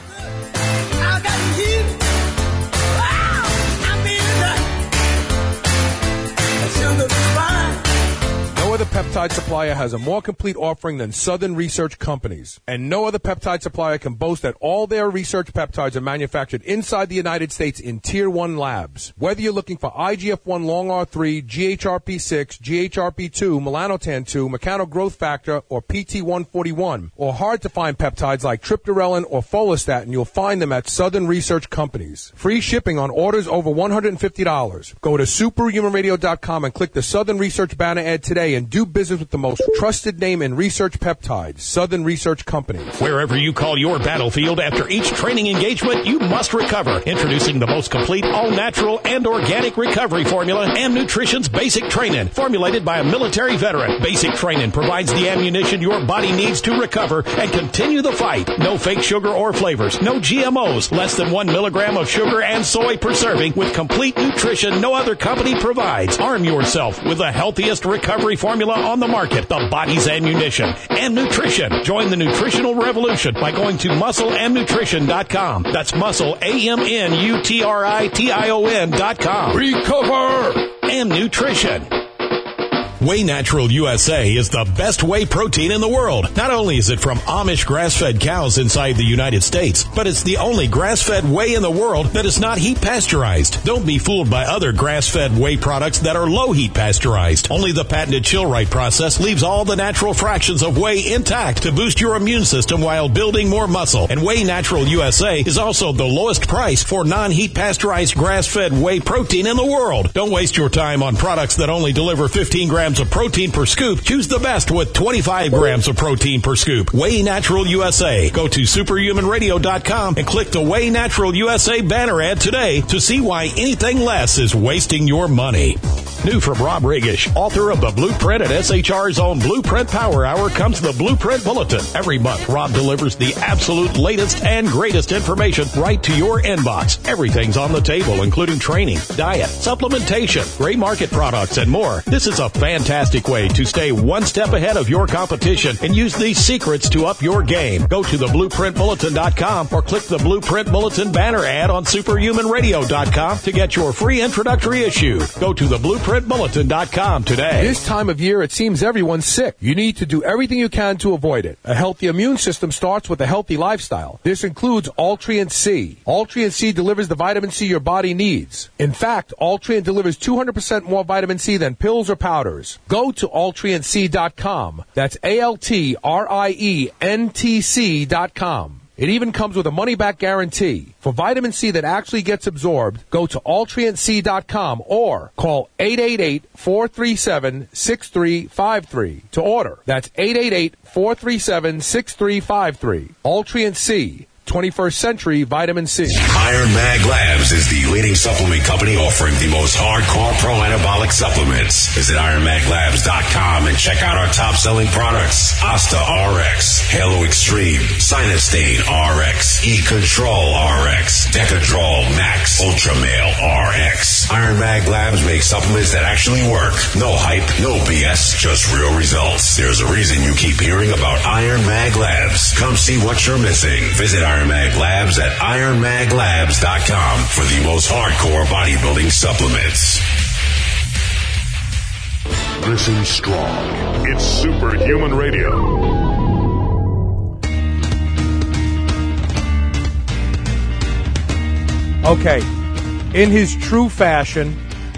No other peptide supplier has a more complete offering than Southern Research Companies. And no other peptide supplier can boast that all their research peptides are manufactured inside the United States in Tier one labs. Whether you're looking for I G F one long R three, G H R P six, G H R P two, melanotan two, mechano growth factor, or P T one forty-one, or hard-to-find peptides like triptorelin or follistatin, you'll find them at Southern Research Companies. Free shipping on orders over one hundred fifty dollars. Go to superhuman radio dot com and click the Southern Research banner ad today and do business with the most trusted name in research peptides, Southern Research Companies. Wherever you call your battlefield, after each training engagement, you must recover. Introducing the most complete, all-natural, and organic recovery formula, Am Nutrition's Basic Training, formulated by a military veteran. Basic Training provides the ammunition your body needs to recover and continue the fight. No fake sugar or flavors, no G M Os, less than one milligram of sugar and soy per serving, with complete nutrition no other company provides. Arm yourself with the healthiest recovery formula on the market, the body's ammunition. Am Nutrition. Join the nutritional revolution by going to muscle am nutrition dot com. That's muscle, A M N U T R I T I O N dot com. Recover! Am Nutrition. Whey Natural U S A is the best whey protein in the world. Not only is it from Amish grass-fed cows inside the United States, but it's the only grass-fed whey in the world that is not heat pasteurized. Don't be fooled by other grass-fed whey products that are low heat pasteurized. Only the patented Chill-Right process leaves all the natural fractions of whey intact to boost your immune system while building more muscle. And Whey Natural U S A is also the lowest price for non-heat pasteurized grass-fed whey protein in the world. Don't waste your time on products that only deliver fifteen grams grams of protein per scoop, choose the best with twenty-five grams of protein per scoop. Whey Natural U S A. Go to superhuman radio dot com and click the Whey Natural U S A banner ad today to see why anything less is wasting your money. New from Rob Regish, author of the Blueprint at S H R's own Blueprint Power Hour, comes the Blueprint Bulletin. Every month, Rob delivers the absolute latest and greatest information right to your inbox. Everything's on the table, including training, diet, supplementation, gray market products, and more. This is a fantastic way to stay one step ahead of your competition and use these secrets to up your game. Go to the blueprint bulletin dot com or click the Blueprint Bulletin banner ad on superhuman radio dot com to get your free introductory issue. Go to the blueprint bulletin dot com today. This time of year, it seems everyone's sick. You need to do everything you can to avoid it. A healthy immune system starts with a healthy lifestyle. This includes Ultrient C. Ultrient C delivers the vitamin C your body needs. In fact, Ultrient delivers two hundred percent more vitamin C than pills or powders. Go to ultrient c dot com. That's A L T R I E N T C dot com. It even comes with a money-back guarantee. For vitamin C that actually gets absorbed, go to ultrient c dot com or call eight eight eight, four three seven, six three five three to order. That's eight eight eight, four three seven, six three five three. Ultrient C. twenty-first century vitamin C. Iron Mag Labs is the leading supplement company offering the most hardcore pro-anabolic supplements. Visit iron mag labs dot com and check out our top-selling products. Asta R X, Halo Extreme, Sinustain R X, E-Control R X, Decadrol Max, Ultramale R X. Iron Mag Labs makes supplements that actually work. No hype, no B S, just real results. There's a reason you keep hearing about Iron Mag Labs. Come see what you're missing. Visit Iron Mag Labs at iron mag labs dot com for the most hardcore bodybuilding supplements. Listen strong. It's Superhuman Radio. Okay. In his true fashion,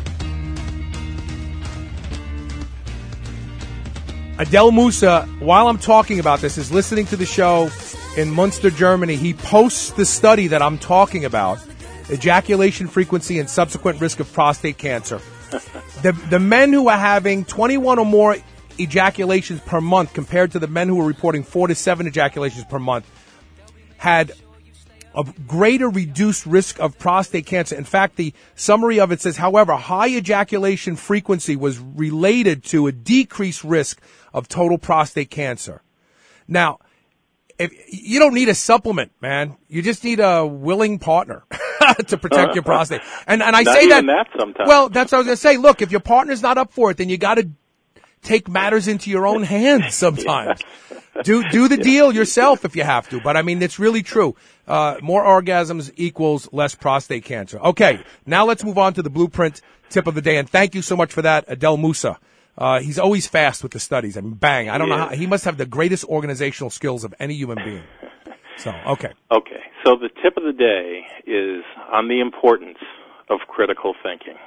Adel Musa, while I'm talking about this, is listening to the show in Munster, Germany. He posts the study that I'm talking about, ejaculation frequency and subsequent risk of prostate cancer. The the men who are having twenty-one or more ejaculations per month compared to the men who were reporting four to seven ejaculations per month had a greater reduced risk of prostate cancer. In fact, the summary of it says, however, high ejaculation frequency was related to a decreased risk of total prostate cancer. Now, if you don't need a supplement, man, you just need a willing partner to protect your prostate. And and I not say that, even that sometimes. Well, that's what I was going to say. Look, if your partner's not up for it, then you got to take matters into your own hands sometimes. yeah. Do do the deal yourself if you have to. But I mean, it's really true. Uh, more orgasms equals less prostate cancer. Okay, now let's move on to the Blueprint tip of the day. And thank you so much for that, Adel Musa. Uh, he's always fast with the studies. I mean, bang. I don't know how, he must have the greatest organizational skills of any human being. So, okay. Okay. So the tip of the day is on the importance of critical thinking.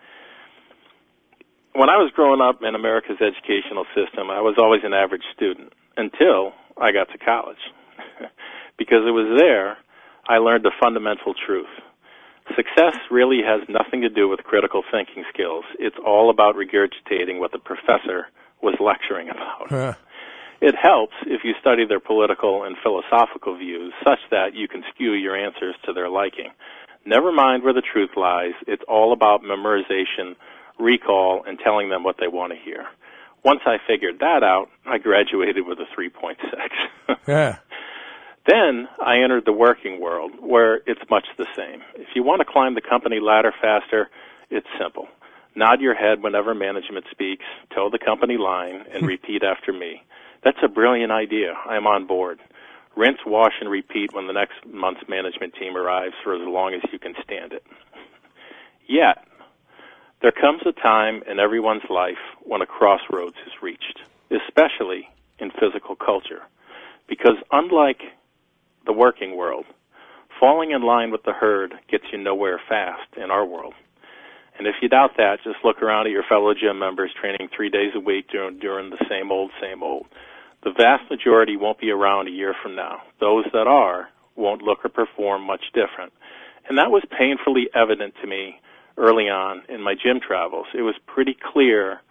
When I was growing up in America's educational system, I was always an average student until I got to college. Because it was there I learned a fundamental truth. Success really has nothing to do with critical thinking skills. It's all about regurgitating what the professor was lecturing about. Huh. It helps if you study their political and philosophical views such that you can skew your answers to their liking. Never mind where the truth lies. It's all about memorization, recall, and telling them what they want to hear. Once I figured that out, I graduated with a three point six. Yeah. Then I entered the working world, where it's much the same. If you want to climb the company ladder faster, it's simple. Nod your head whenever management speaks, toe the company line, and repeat after me. That's a brilliant idea. I'm on board. Rinse, wash, and repeat when the next month's management team arrives for as long as you can stand it. Yet, there comes a time in everyone's life when a crossroads is reached, especially in physical culture. Because unlike the working world, falling in line with the herd gets you nowhere fast in our world. And if you doubt that, just look around at your fellow gym members training three days a week during, during the same old, same old. The vast majority won't be around a year from now. Those that are won't look or perform much different. And that was painfully evident to me early on in my gym travels. It was pretty clear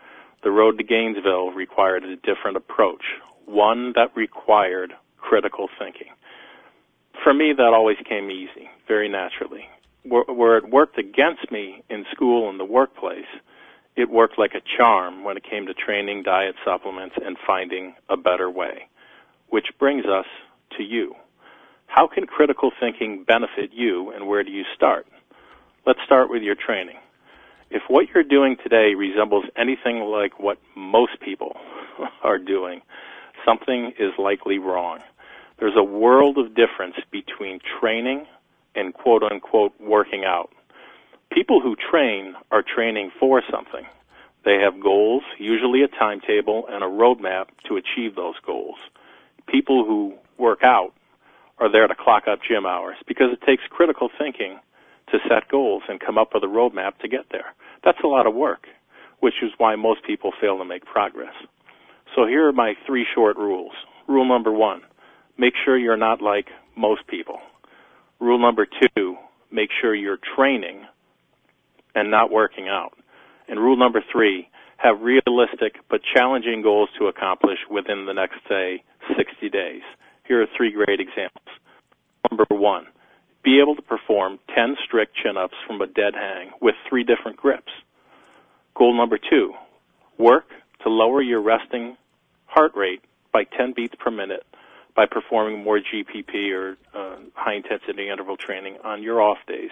the road to Gainesville required a different approach, one that required critical thinking. For me, that always came easy, very naturally. Where, where it worked against me in school and the workplace, it worked like a charm when it came to training, diet, supplements, and finding a better way. Which brings us to you. How can critical thinking benefit you, and where do you start? Let's start with your training. If what you're doing today resembles anything like what most people are doing, something is likely wrong. There's a world of difference between training and quote-unquote working out. People who train are training for something. They have goals, usually a timetable and a roadmap to achieve those goals. People who work out are there to clock up gym hours because it takes critical thinking to set goals and come up with a roadmap to get there. That's a lot of work, which is why most people fail to make progress. So here are my three short rules. Rule number one, make sure you're not like most people. Rule number two, make sure you're training and not working out. And rule number three, have realistic but challenging goals to accomplish within the next, say, sixty days. Here are three great examples. Number one, be able to perform ten strict chin-ups from a dead hang with three different grips. Goal number two, work to lower your resting heart rate by ten beats per minute by performing more G P P or uh, high-intensity interval training on your off days.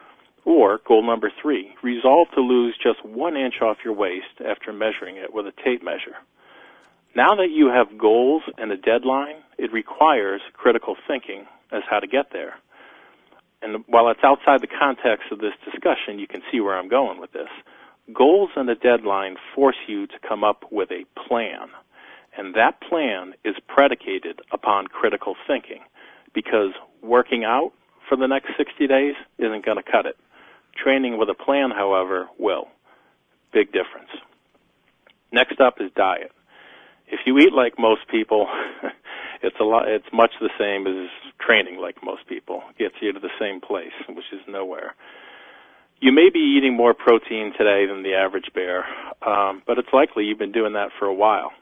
Or goal number three, resolve to lose just one inch off your waist after measuring it with a tape measure. Now that you have goals and a deadline, it requires critical thinking as how to get there. And while it's outside the context of this discussion, you can see where I'm going with this. Goals and a deadline force you to come up with a plan. And that plan is predicated upon critical thinking because working out for the next sixty days isn't going to cut it. Training with a plan, however, will. Big difference. Next up is diet. If you eat like most people, it's a lot, it's much the same as training like most people. It gets you to the same place, which is nowhere. You may be eating more protein today than the average bear, um, but it's likely you've been doing that for a while.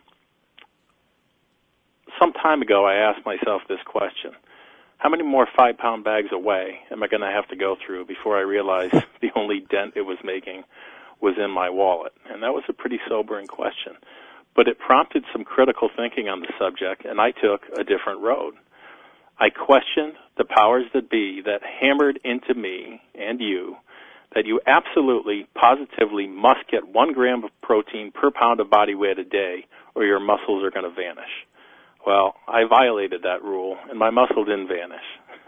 Some time ago, I asked myself this question. How many more five-pound bags away am I going to have to go through before I realized the only dent it was making was in my wallet? And that was a pretty sobering question. But it prompted some critical thinking on the subject, and I took a different road. I questioned the powers that be that hammered into me and you that you absolutely, positively must get one gram of protein per pound of body weight a day or your muscles are going to vanish. Well, I violated that rule, and my muscle didn't vanish.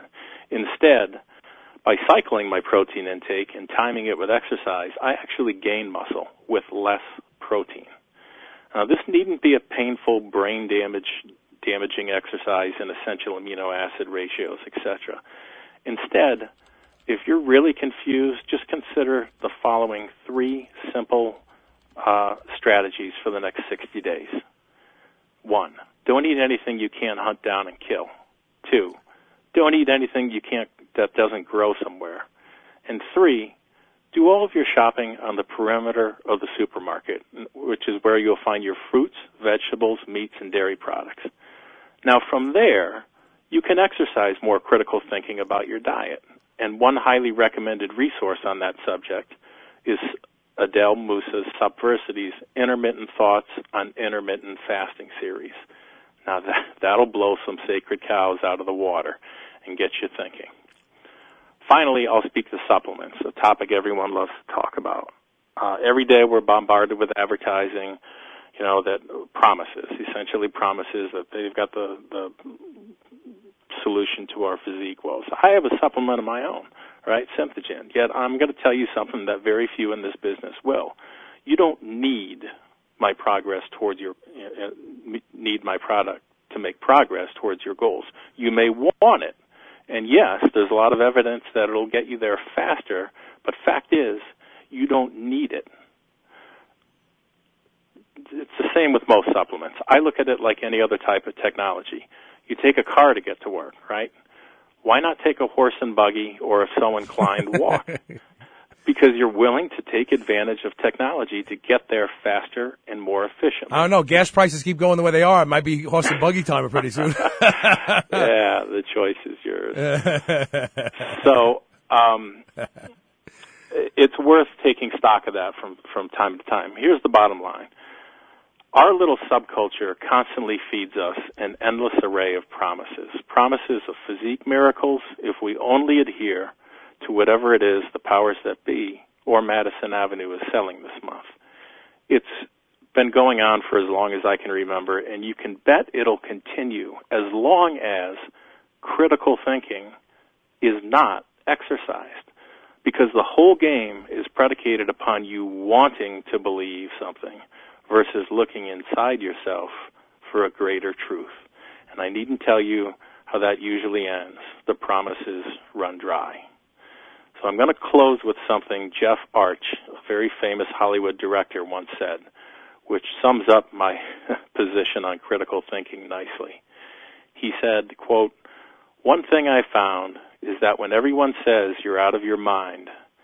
Instead, by cycling my protein intake and timing it with exercise, I actually gained muscle with less protein. Now, this needn't be a painful, brain damage, damaging exercise in essential amino acid ratios, et cetera. Instead, if you're really confused, just consider the following three simple uh, strategies for the next sixty days. One, don't eat anything you can't hunt down and kill. Two, don't eat anything you can't that doesn't grow somewhere. And three, do all of your shopping on the perimeter of the supermarket, which is where you'll find your fruits, vegetables, meats, and dairy products. Now, from there, you can exercise more critical thinking about your diet. And one highly recommended resource on that subject is Adele Musa's Subversity's Intermittent Thoughts on Intermittent Fasting series. Now, that, that'll blow some sacred cows out of the water and get you thinking. Finally, I'll speak to supplements, a topic everyone loves to talk about. Uh, every day we're bombarded with advertising, you know, that promises, essentially promises that they've got the, the solution to our physique woes. I have a supplement of my own, right, Synthogen, yet I'm going to tell you something that very few in this business will. You don't need my progress towards your, uh, need my product to make progress towards your goals. You may want it. And yes, there's a lot of evidence that it'll get you there faster, but fact is, you don't need it. It's the same with most supplements. I look at it like any other type of technology. You take a car to get to work, right? Why not take a horse and buggy or, if so inclined, walk? Because you're willing to take advantage of technology to get there faster and more efficiently. I don't know. Gas prices keep going the way they are. It might be horse and buggy time pretty soon. Yeah, the choice is yours. So um, it's worth taking stock of that from, from time to time. Here's the bottom line. Our little subculture constantly feeds us an endless array of promises. Promises of physique miracles if we only adhere to whatever it is the powers that be or Madison Avenue is selling this month. It's been going on for as long as I can remember, and you can bet it'll continue as long as critical thinking is not exercised. Because the whole game is predicated upon you wanting to believe something versus looking inside yourself for a greater truth. And I needn't tell you how that usually ends. The promises run dry. So I'm going to close with something Jeff Arch, a very famous Hollywood director, once said, which sums up my position on critical thinking nicely. He said, quote, "One thing I found is that when everyone says you're out of your mind,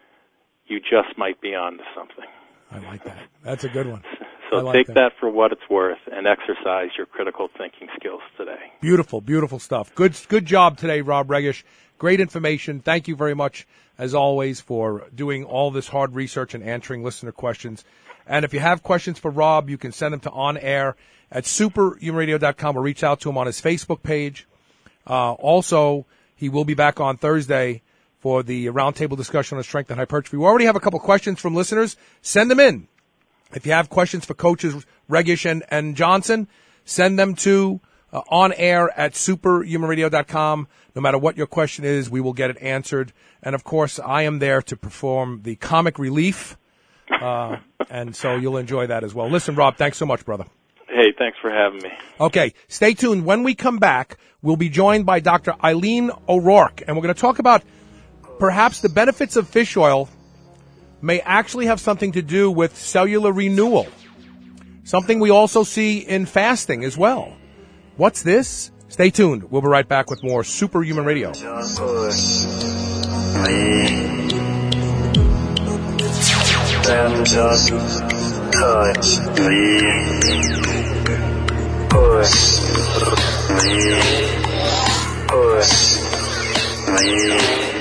you just might be onto something." I like that. That's a good one. So like take that. that for what it's worth and exercise your critical thinking skills today. Beautiful, beautiful stuff. Good, good job today, Rob Regish. Great information. Thank you very much, as always, for doing all this hard research and answering listener questions. And if you have questions for Rob, you can send them to on air at superhuman radio dot com or reach out to him on his Facebook page. Uh, also, he will be back on Thursday for the roundtable discussion on strength and hypertrophy. We already have a couple questions from listeners. Send them in. If you have questions for coaches Regish and, and Johnson, send them to uh, on air at superhuman radio dot com. No matter what your question is, we will get it answered. And, of course, I am there to perform the comic relief, uh, and so you'll enjoy that as well. Listen, Rob, thanks so much, brother. Hey, thanks for having me. Okay, stay tuned. When we come back, we'll be joined by Doctor Eileen O'Rourke, and we're going to talk about perhaps the benefits of fish oil may actually have something to do with cellular renewal, something we also see in fasting as well. What's this? Stay tuned. We'll be right back with more Superhuman Radio. Just push me. Then just touch me. Push me. Push me.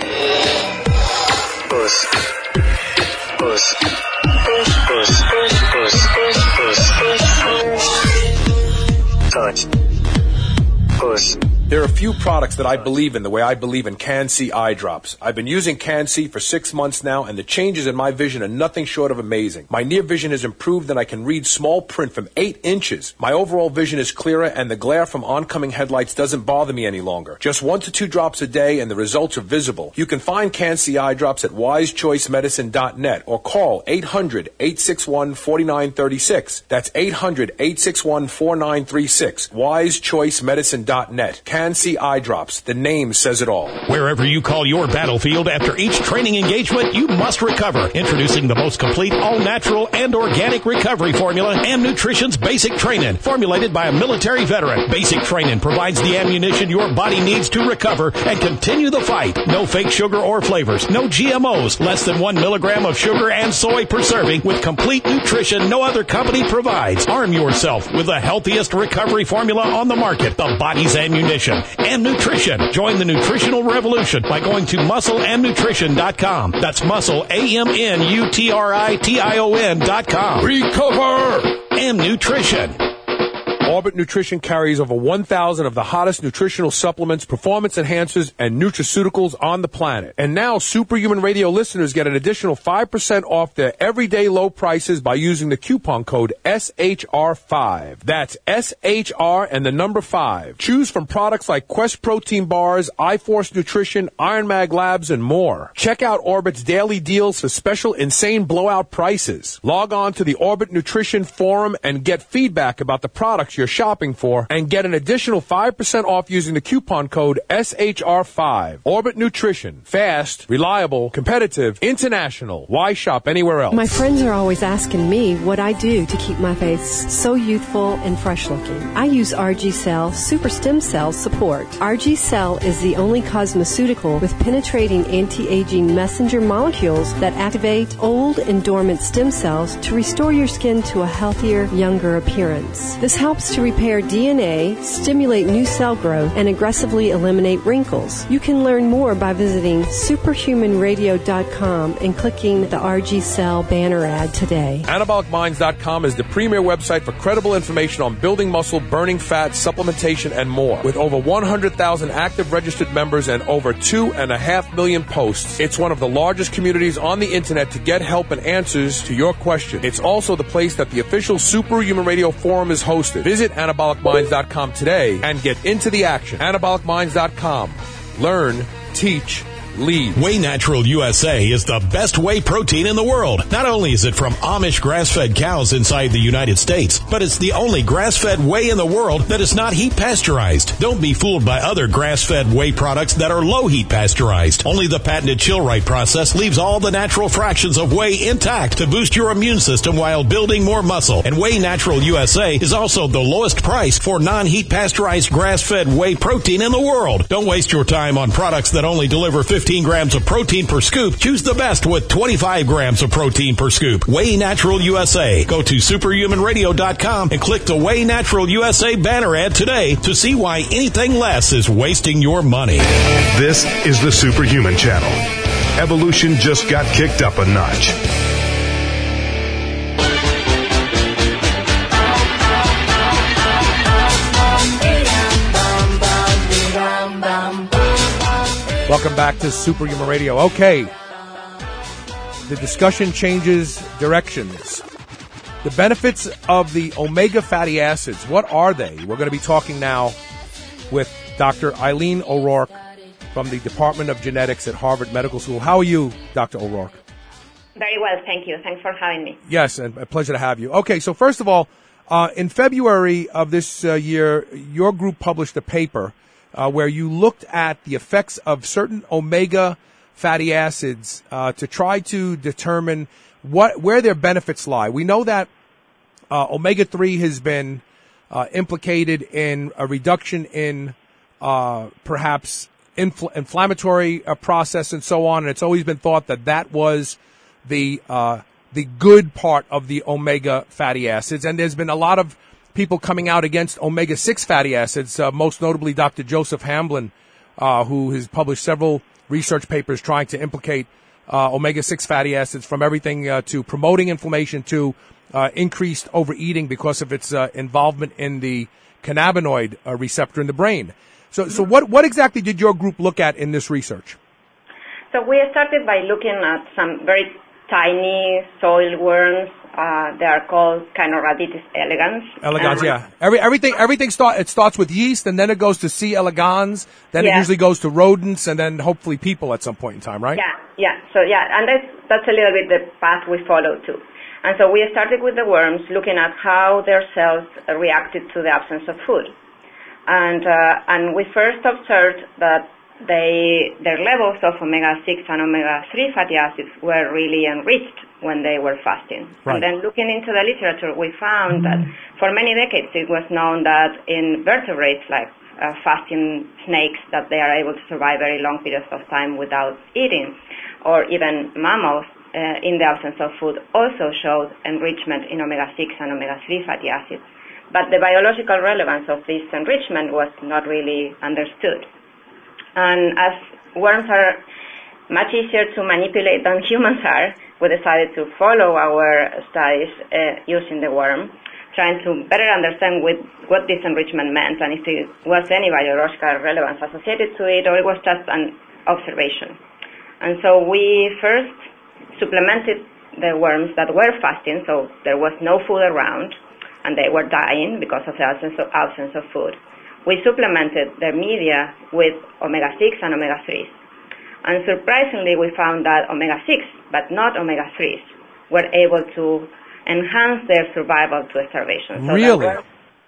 Push. Push. Push, push, push, push, push, push, push. Touch. Push. There are a few products that I believe in the way I believe in Can-C eye drops. I've been using Can-C for six months now, and the changes in my vision are nothing short of amazing. My near vision has improved, and I can read small print from eight inches. My overall vision is clearer, and the glare from oncoming headlights doesn't bother me any longer. Just one to two drops a day, and the results are visible. You can find Can-C eye drops at wise choice medicine dot net or call eight hundred, eight six one, four nine three six. That's eight hundred, eight six one, four nine three six. wise choice medicine dot net. Can-C eye drops. The name says it all. Wherever you call your battlefield, after each training engagement, you must recover. Introducing the most complete, all-natural, and organic recovery formula, Am Nutrition's Basic Trainin'. Formulated by a military veteran, Basic Trainin' provides the ammunition your body needs to recover and continue the fight. No fake sugar or flavors, no G M Os, less than one milligram of sugar and soy per serving, with complete nutrition no other company provides. Arm yourself with the healthiest recovery formula on the market, the body's ammunition. Am Nutrition. Join the nutritional revolution by going to muscle am nutrition dot com. That's muscle, A M N U T R I T I O N dot com. Recover! Am Nutrition. Orbit Nutrition carries over one thousand of the hottest nutritional supplements, performance enhancers, and nutraceuticals on the planet. And now Superhuman Radio listeners get an additional five percent off their everyday low prices by using the coupon code S H R five. That's S H R and the number five. Choose from products like Quest Protein Bars, iForce Nutrition, Iron Mag Labs, and more. Check out Orbit's daily deals for special insane blowout prices. Log on to the Orbit Nutrition forum and get feedback about the products products you're shopping for and get an additional five percent off using the coupon code S H R five. Orbit Nutrition. Fast, reliable, competitive, international. Why shop anywhere else? My friends are always asking me what I do to keep my face so youthful and fresh looking. I use R G Cell Super Stem Cell Support. R G Cell is the only cosmeceutical with penetrating anti-aging messenger molecules that activate old and dormant stem cells to restore your skin to a healthier, younger appearance. This helps to repair D N A, stimulate new cell growth, and aggressively eliminate wrinkles. You can learn more by visiting superhuman radio dot com and clicking the R G Cell banner ad today. anabolic minds dot com is the premier website for credible information on building muscle, burning fat, supplementation, and more. With over one hundred thousand active registered members and over two and a half million posts, it's one of the largest communities on the internet to get help and answers to your questions. It's also the place that the official Superhuman Radio Forum is hosted. Visit anabolic minds dot com today and get into the action. anabolic minds dot com. Learn, teach, lead. Whey Natural U S A is the best whey protein in the world. Not only is it from Amish grass-fed cows inside the United States, but it's the only grass-fed whey in the world that is not heat pasteurized. Don't be fooled by other grass-fed whey products that are low heat pasteurized. Only the patented Chill-Right process leaves all the natural fractions of whey intact to boost your immune system while building more muscle. And Whey Natural U S A is also the lowest price for non-heat pasteurized grass-fed whey protein in the world. Don't waste your time on products that only deliver fifteen grams of protein per scoop. Choose the best with twenty-five grams of protein per scoop. Whey Natural U S A. Go to superhuman radio dot com and click the Whey Natural U S A banner ad today to see why anything less is wasting your money. This is the Superhuman Channel. Evolution just got kicked up a notch. Welcome back to Superhuman Radio. Okay, the discussion changes directions. The benefits of the omega fatty acids, what are they? We're going to be talking now with Doctor Eileen O'Rourke from the Department of Genetics at Harvard Medical School. How are you, Doctor O'Rourke? Very well, thank you. Thanks for having me. Yes, and a pleasure to have you. Okay, so first of all, uh, in February of this uh, year, your group published a paper Uh, where you looked at the effects of certain omega fatty acids uh, to try to determine what where their benefits lie. We know that uh, omega three has been uh, implicated in a reduction in uh, perhaps infl- inflammatory uh, process and so on, and it's always been thought that that was the uh, the good part of the omega fatty acids, and there's been a lot of people coming out against omega six fatty acids, uh, most notably Doctor Joseph Hamblin, uh, who has published several research papers trying to implicate uh, omega six fatty acids from everything uh, to promoting inflammation to uh, increased overeating because of its uh, involvement in the cannabinoid uh, receptor in the brain. So, so what, what exactly did your group look at in this research? So we started by looking at some very tiny soil worms. Uh, they are called Caenorhabditis elegans. Elegans, um, yeah. Every, everything, everything start, it starts with yeast, and then it goes to C. elegans, then yeah. it usually goes to rodents, and then hopefully people at some point in time, right? Yeah, yeah. So yeah, and that's that's a little bit the path we follow too. And so we started with the worms, looking at how their cells reacted to the absence of food, and uh, and we first observed that they their levels of omega six and omega three fatty acids were really enriched when they were fasting. Right. And then looking into the literature, we found that for many decades it was known that in vertebrates like uh, fasting snakes that they are able to survive very long periods of time without eating, or even mammals uh, in the absence of food also showed enrichment in omega six and omega three fatty acids. But the biological relevance of this enrichment was not really understood. And as worms are much easier to manipulate than humans are, we decided to follow our studies uh, using the worm, trying to better understand with what this enrichment meant and if there was any biological relevance associated to it or it was just an observation. And so we first supplemented the worms that were fasting, so there was no food around and they were dying because of the absence of, absence of food. We supplemented their media with omega six and omega threes. And surprisingly, we found that omega six, but not omega threes, were able to enhance their survival to starvation. So really? Worms,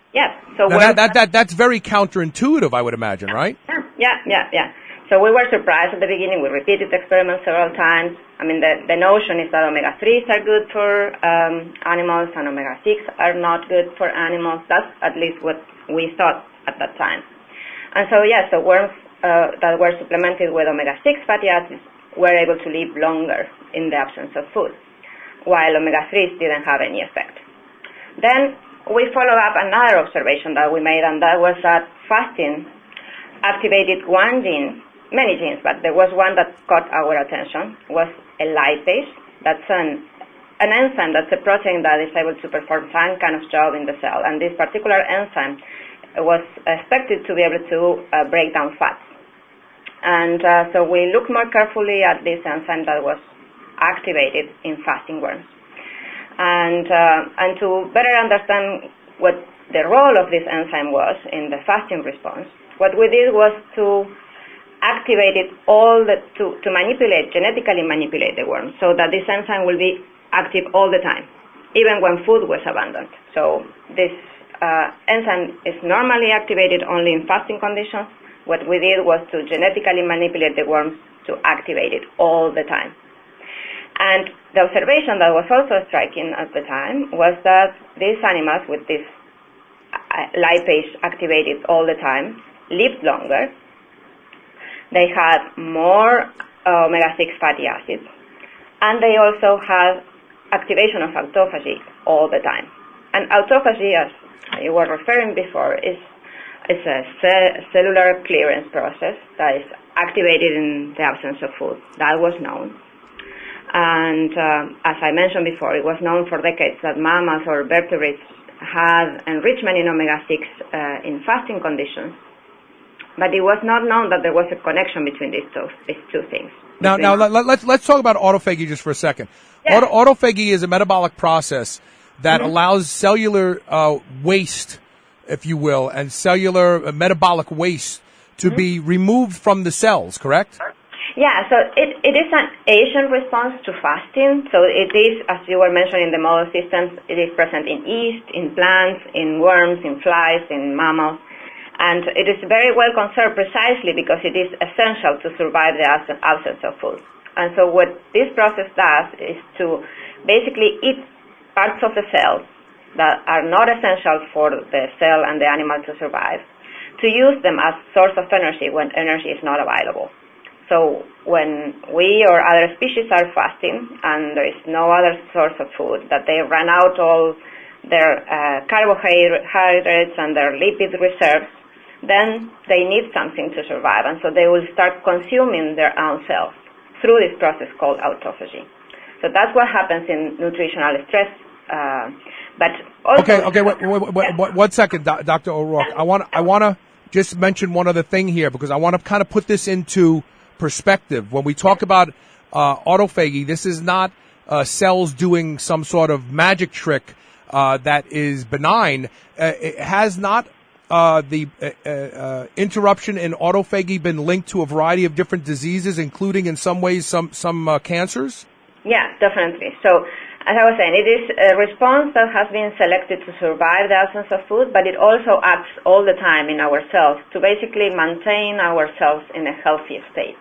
Yes. So now, that, that that that's very counterintuitive, I would imagine, right? Yeah, yeah, yeah. So we were surprised at the beginning. We repeated the experiment several times. I mean, the, the notion is that omega threes are good for um, animals and omega six are not good for animals. That's at least what we thought at that time. And so, yes, the worms uh, that were supplemented with omega six fatty acids were able to live longer in the absence of food, while omega threes didn't have any effect. Then we followed up another observation that we made, and that was that fasting activated one gene, many genes, but there was one that caught our attention, was a lipase. That's an, an enzyme, that's a protein that is able to perform some kind of job in the cell. And this particular enzyme was expected to be able to uh, break down fats. And uh, so we looked more carefully at this enzyme that was activated in fasting worms. And, uh, and to better understand what the role of this enzyme was in the fasting response, what we did was to activate it all the, to, to manipulate, genetically manipulate the worm so that this enzyme will be active all the time, even when food was abundant. So this uh, enzyme is normally activated only in fasting conditions. What we did was to genetically manipulate the worms to activate it all the time. And the observation that was also striking at the time was that these animals with this lipase activated all the time lived longer. They had more uh, omega six fatty acids, and they also had activation of autophagy all the time. And autophagy, as you were referring before, is, is a ce- cellular clearance process that is activated in the absence of food. That was known. And uh, as I mentioned before, it was known for decades that mammals or vertebrates had enrichment in omega six uh, in fasting conditions. But it was not known that there was a connection between these two, these two things. Now, now let, let's let's talk about autophagy just for a second. Yeah. Auto, autophagy is a metabolic process that mm-hmm. allows cellular uh, waste, if you will, and cellular uh, metabolic waste to mm-hmm. be removed from the cells. Correct? Yeah. So it it is an Asian response to fasting. So it is, as you were mentioning, the model systems. It is present in yeast, in plants, in worms, in flies, in mammals. And it is very well conserved precisely because it is essential to survive the absence of food. And so what this process does is to basically eat parts of the cell that are not essential for the cell and the animal to survive, to use them as source of energy when energy is not available. So when we or other species are fasting and there is no other source of food, that they run out all their uh, carbohydrates and their lipid reserves, then they need something to survive, and so they will start consuming their own cells through this process called autophagy. So that's what happens in nutritional stress. Uh, but also okay, okay, wait, wait, wait, yeah. wait, one second, Doctor O'Rourke. I want I want to just mention one other thing here because I want to kind of put this into perspective. When we talk about uh, autophagy, this is not uh, cells doing some sort of magic trick uh, that is benign. Uh, it has not. Uh, the uh, uh, interruption in autophagy been linked to a variety of different diseases, including in some ways some some uh, cancers? Yeah, definitely. So, as I was saying, it is a response that has been selected to survive the absence of food, but it also acts all the time in our cells to basically maintain our cells in a healthy state.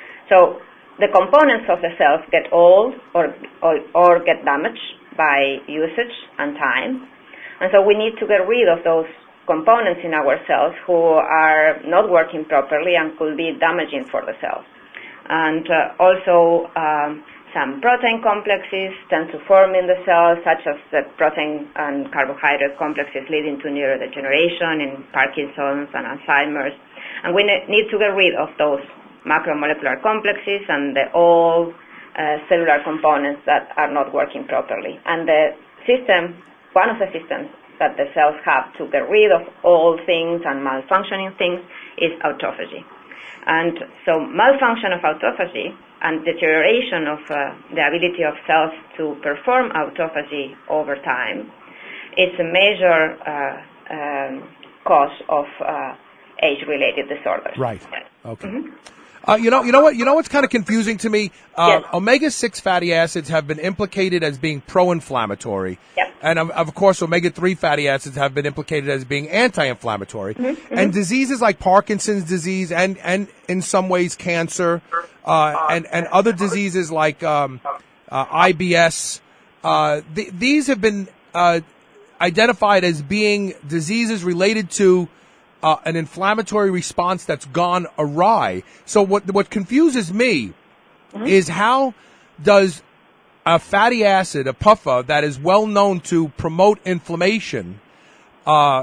So, the components of the cells get old or or, or get damaged by usage and time, and so we need to get rid of those components in our cells who are not working properly and could be damaging for the cells. And uh, also um, some protein complexes tend to form in the cells, such as the protein and carbohydrate complexes leading to neurodegeneration in Parkinson's and Alzheimer's. And we ne- need to get rid of those macromolecular complexes and the old uh, cellular components that are not working properly. And the system, one of the systems that the cells have to get rid of old things and malfunctioning things is autophagy. And so malfunction of autophagy and deterioration of uh, the ability of cells to perform autophagy over time is a major uh, um, cause of uh, age-related disorders. Right. Okay. Mm-hmm. Uh, you know, you know what? You know what's kind of confusing to me? Uh, yes. omega six fatty acids have been implicated as being pro-inflammatory. Yep. And of, of course, omega three fatty acids have been implicated as being anti-inflammatory. Mm-hmm. And diseases like Parkinson's disease and, and in some ways cancer, uh, and, and other diseases like, um, uh, I B S, uh, th- these have been, uh, identified as being diseases related to, uh, an inflammatory response that's gone awry. So what, what confuses me mm-hmm. is how does a fatty acid, a P U F A, that is well known to promote inflammation, uh,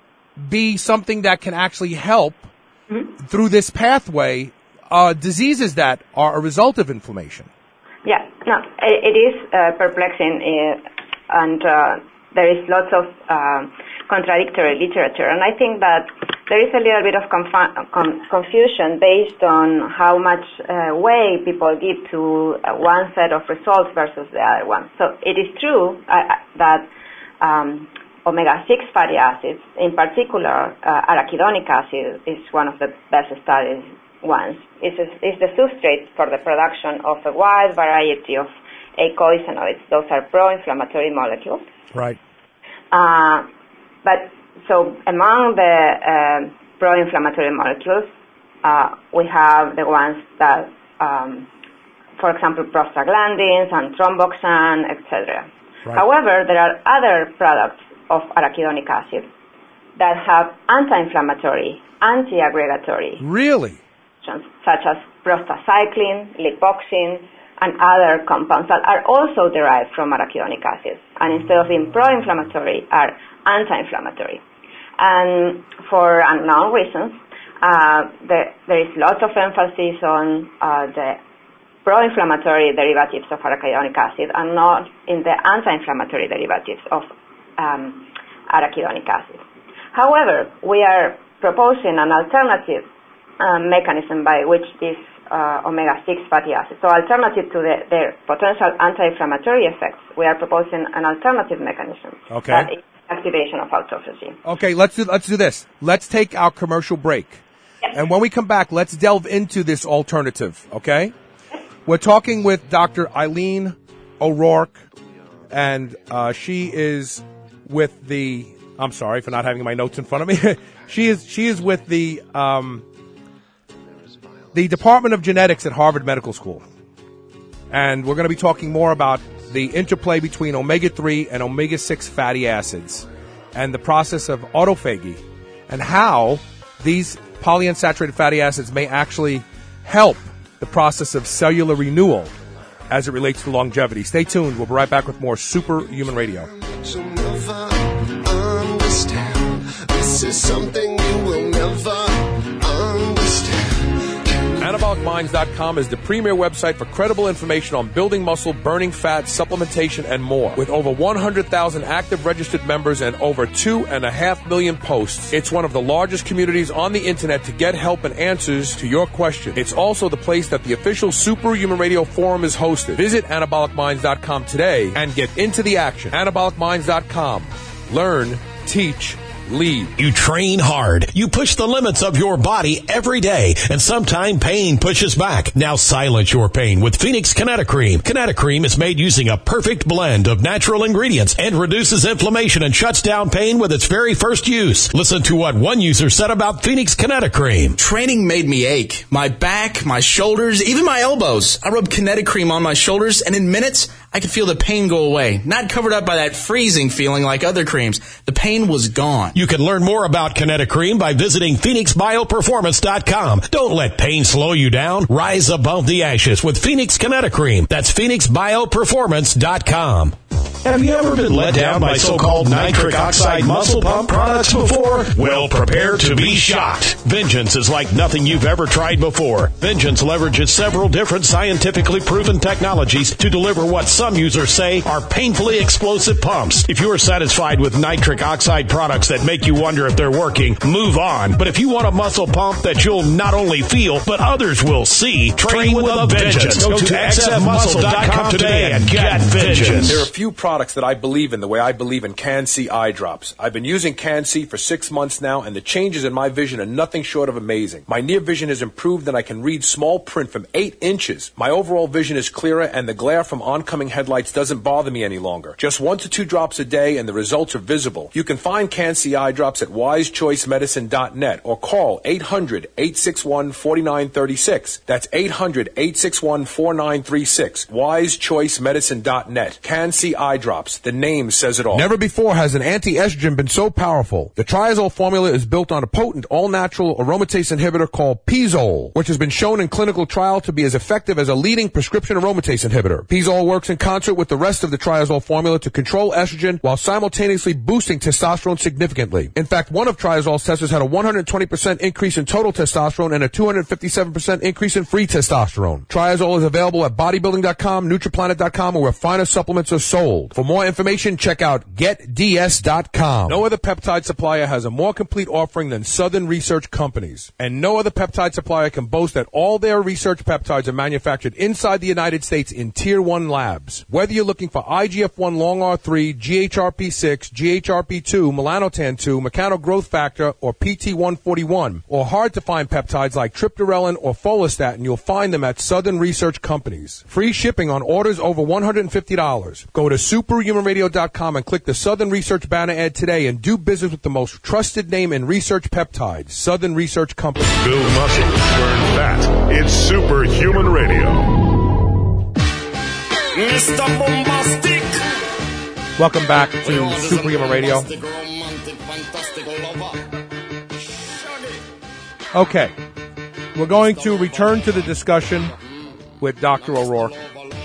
be something that can actually help mm-hmm. through this pathway, uh, diseases that are a result of inflammation? Yeah, no, it, it is uh, perplexing, uh, and uh, there is lots of uh, contradictory literature, and I think that there is a little bit of confu- com- confusion based on how much uh, weight people give to uh, one set of results versus the other one. So it is true uh, that um, omega six fatty acids, in particular uh, arachidonic acid, is one of the best studied ones. It's, a, it's the substrate for the production of a wide variety of eicosanoids. Those are pro-inflammatory molecules. Right. Uh, but So among the uh, pro-inflammatory molecules, uh, we have the ones that, um, for example, prostaglandins and thromboxane, et cetera. Right. However, there are other products of arachidonic acid that have anti-inflammatory, anti-aggregatory. Really? Such as prostacyclin, lipoxin, and other compounds that are also derived from arachidonic acid. And instead of being pro-inflammatory, are anti-inflammatory. And for unknown reasons, uh, there, there is lots of emphasis on uh, the pro-inflammatory derivatives of arachidonic acid and not in the anti-inflammatory derivatives of um, arachidonic acid. However, we are proposing an alternative uh, mechanism by which this uh, omega six fatty acids, so alternative to the, their potential anti-inflammatory effects, we are proposing an alternative mechanism. Okay. That is activation of autophagy. Okay, let's do, let's do this. Let's take our commercial break. Yes. And when we come back, let's delve into this alternative, okay? Yes. We're talking with Doctor Eileen O'Rourke, and uh, she is with the, I'm sorry for not having my notes in front of me. she is she is with the um, the Department of Genetics at Harvard Medical School. And we're going to be talking more about the interplay between omega three and omega six fatty acids and the process of autophagy and how these polyunsaturated fatty acids may actually help the process of cellular renewal as it relates to longevity. Stay tuned. We'll be right back with more Superhuman Radio. You'll never understand. This is something you will never understand. Anabolic Minds dot com is the premier website for credible information on building muscle, burning fat, supplementation, and more. With over one hundred thousand active registered members and over two and a half million posts, it's one of the largest communities on the internet to get help and answers to your questions. It's also the place that the official Superhuman Radio Forum is hosted. Visit Anabolic Minds dot com today and get into the action. Anabolic Minds dot com. Learn, teach, lead. You train hard. You push the limits of your body every day, and sometimes pain pushes back. Now silence your pain with Phoenix Kinetocream. Kinetocream is made using a perfect blend of natural ingredients and reduces inflammation and shuts down pain with its very first use. Listen to what one user said about Phoenix Kinetocream. Training made me ache. My back, my shoulders, even my elbows. I rubbed Kinetocream on my shoulders, and in minutes, I could feel the pain go away. Not covered up by that freezing feeling like other creams. The pain was gone. You can learn more about Kinetocream by visiting Phoenix Bio Performance dot com. Don't let pain slow you down. Rise above the ashes with Phoenix Kinetocream. That's Phoenix Bio Performance dot com. Have you ever been let down by so-called nitric oxide muscle pump products before? Well, prepare to be shocked. Vengeance is like nothing you've ever tried before. Vengeance leverages several different scientifically proven technologies to deliver what some users say are painfully explosive pumps. If you are satisfied with nitric oxide products that make you wonder if they're working, move on. But if you want a muscle pump that you'll not only feel, but others will see, train with a vengeance. Go to X F muscle dot com today and get vengeance. There are a few products products that I believe in the way I believe in Can-C eye drops. I've been using Can-C for six months now, and the changes in my vision are nothing short of amazing. My near vision has improved, and I can read small print from eight inches. My overall vision is clearer, and the glare from oncoming headlights doesn't bother me any longer. Just one to two drops a day, and the results are visible. You can find Can-C eye drops at wise choice medicine dot net or call eight hundred, eight six one, four nine three six. That's eight hundred, eight six one, four nine three six. wise choice medicine dot net. Can-C eye drops. The name says it all. Never before has an anti-estrogen been so powerful. The Triazole formula is built on a potent all-natural aromatase inhibitor called Pizole, which has been shown in clinical trial to be as effective as a leading prescription aromatase inhibitor. Pizole works in concert with the rest of the Triazole formula to control estrogen while simultaneously boosting testosterone significantly. In fact, one of Triazole's testers had a one hundred twenty percent increase in total testosterone and a two hundred fifty-seven percent increase in free testosterone. Triazole is available at bodybuilding dot com, nutriplanet dot com, or where finer supplements are sold. For more information, check out get d s dot com. No other peptide supplier has a more complete offering than Southern Research Companies. And no other peptide supplier can boast that all their research peptides are manufactured inside the United States in Tier one labs. Whether you're looking for I G F one long R three, G H R P six, G H R P two, melanotan two, mechano growth factor, or P T one forty-one, or hard to find peptides like triptorelin or follistatin, you'll find them at Southern Research Companies. Free shipping on orders over one hundred fifty dollars. Go to superhuman radio dot com and click the Southern Research banner ad today and do business with the most trusted name in research peptides, Southern Research Company. Build muscle, burn fat. It's Superhuman Radio. Mister Bombastic. Welcome back to Superhuman Radio. Okay, we're going to return to the discussion with Doctor O'Rourke.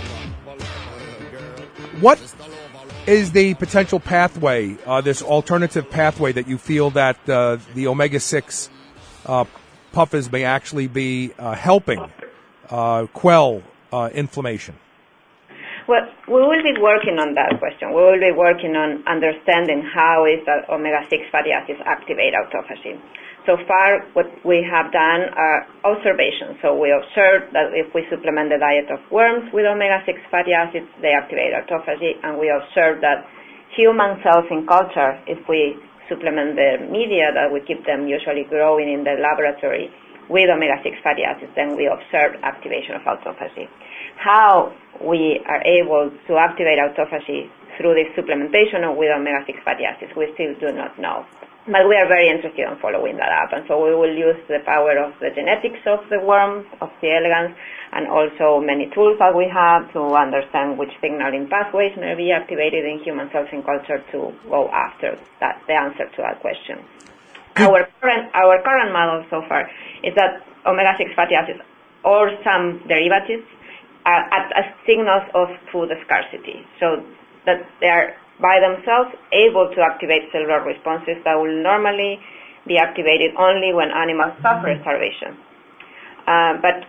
What is the potential pathway, uh, this alternative pathway that you feel that uh, the omega six uh, puffers may actually be uh, helping uh, quell uh, inflammation? Well, we will be working on that question. We will be working on understanding how is that omega six fatty acids activate autophagy. So far, what we have done are observations. So we observed that if we supplement the diet of worms with omega six fatty acids, they activate autophagy, and we observed that human cells in culture, if we supplement the media that we keep them usually growing in the laboratory with omega six fatty acids, then we observe activation of autophagy. How we are able to activate autophagy through this supplementation or with omega six fatty acids, we still do not know. But we are very interested in following that up, and so we will use the power of the genetics of the worm, of C. elegans, and also many tools that we have to understand which signaling pathways may be activated in human cells in culture to go after that, the answer to that question. Our current, our current model so far is that omega six fatty acids or some derivatives are at, as signals of food scarcity, so that they are by themselves able to activate cellular responses that will normally be activated only when animals suffer starvation. Uh, but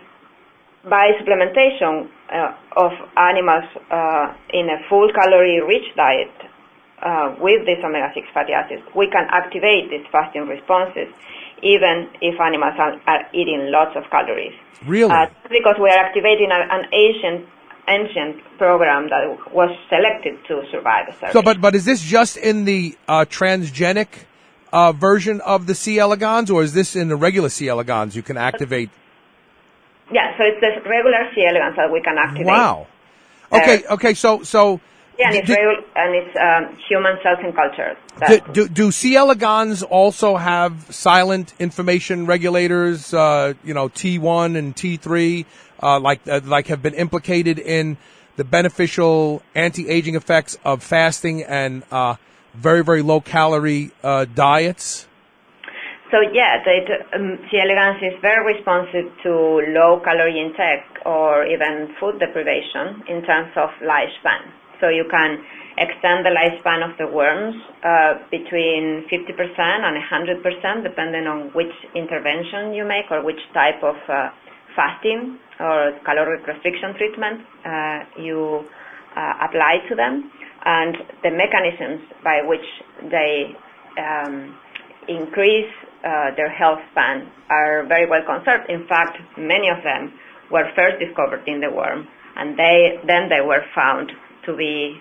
by supplementation uh, of animals uh, in a full calorie-rich diet uh, with these omega six fatty acids, we can activate these fasting responses even if animals are, are eating lots of calories. Really? Uh, because we are activating a, an ancient ancient program that was selected to survive a starvation. So, but but is this just in the uh, transgenic uh, version of the C. elegans, or is this in the regular C. elegans you can activate? Yeah, so it's the regular C. elegans that we can activate. Wow. Okay, uh, okay, so so. Yeah, and it's, did, regu- and it's um, human cells in culture. Do, do, do C. elegans also have silent inflammation regulators? Uh, you know, T one and T three. Uh, like uh, like have been implicated in the beneficial anti-aging effects of fasting and uh, very, very low-calorie uh, diets? So, yeah, the, um, C. elegans is very responsive to low-calorie intake or even food deprivation in terms of lifespan. So you can extend the lifespan of the worms uh, between fifty percent and one hundred percent, depending on which intervention you make or which type of uh, fasting or caloric restriction treatment uh, you uh, apply to them, and the mechanisms by which they um, increase uh, their health span are very well conserved. In fact, many of them were first discovered in the worm, and they then they were found to be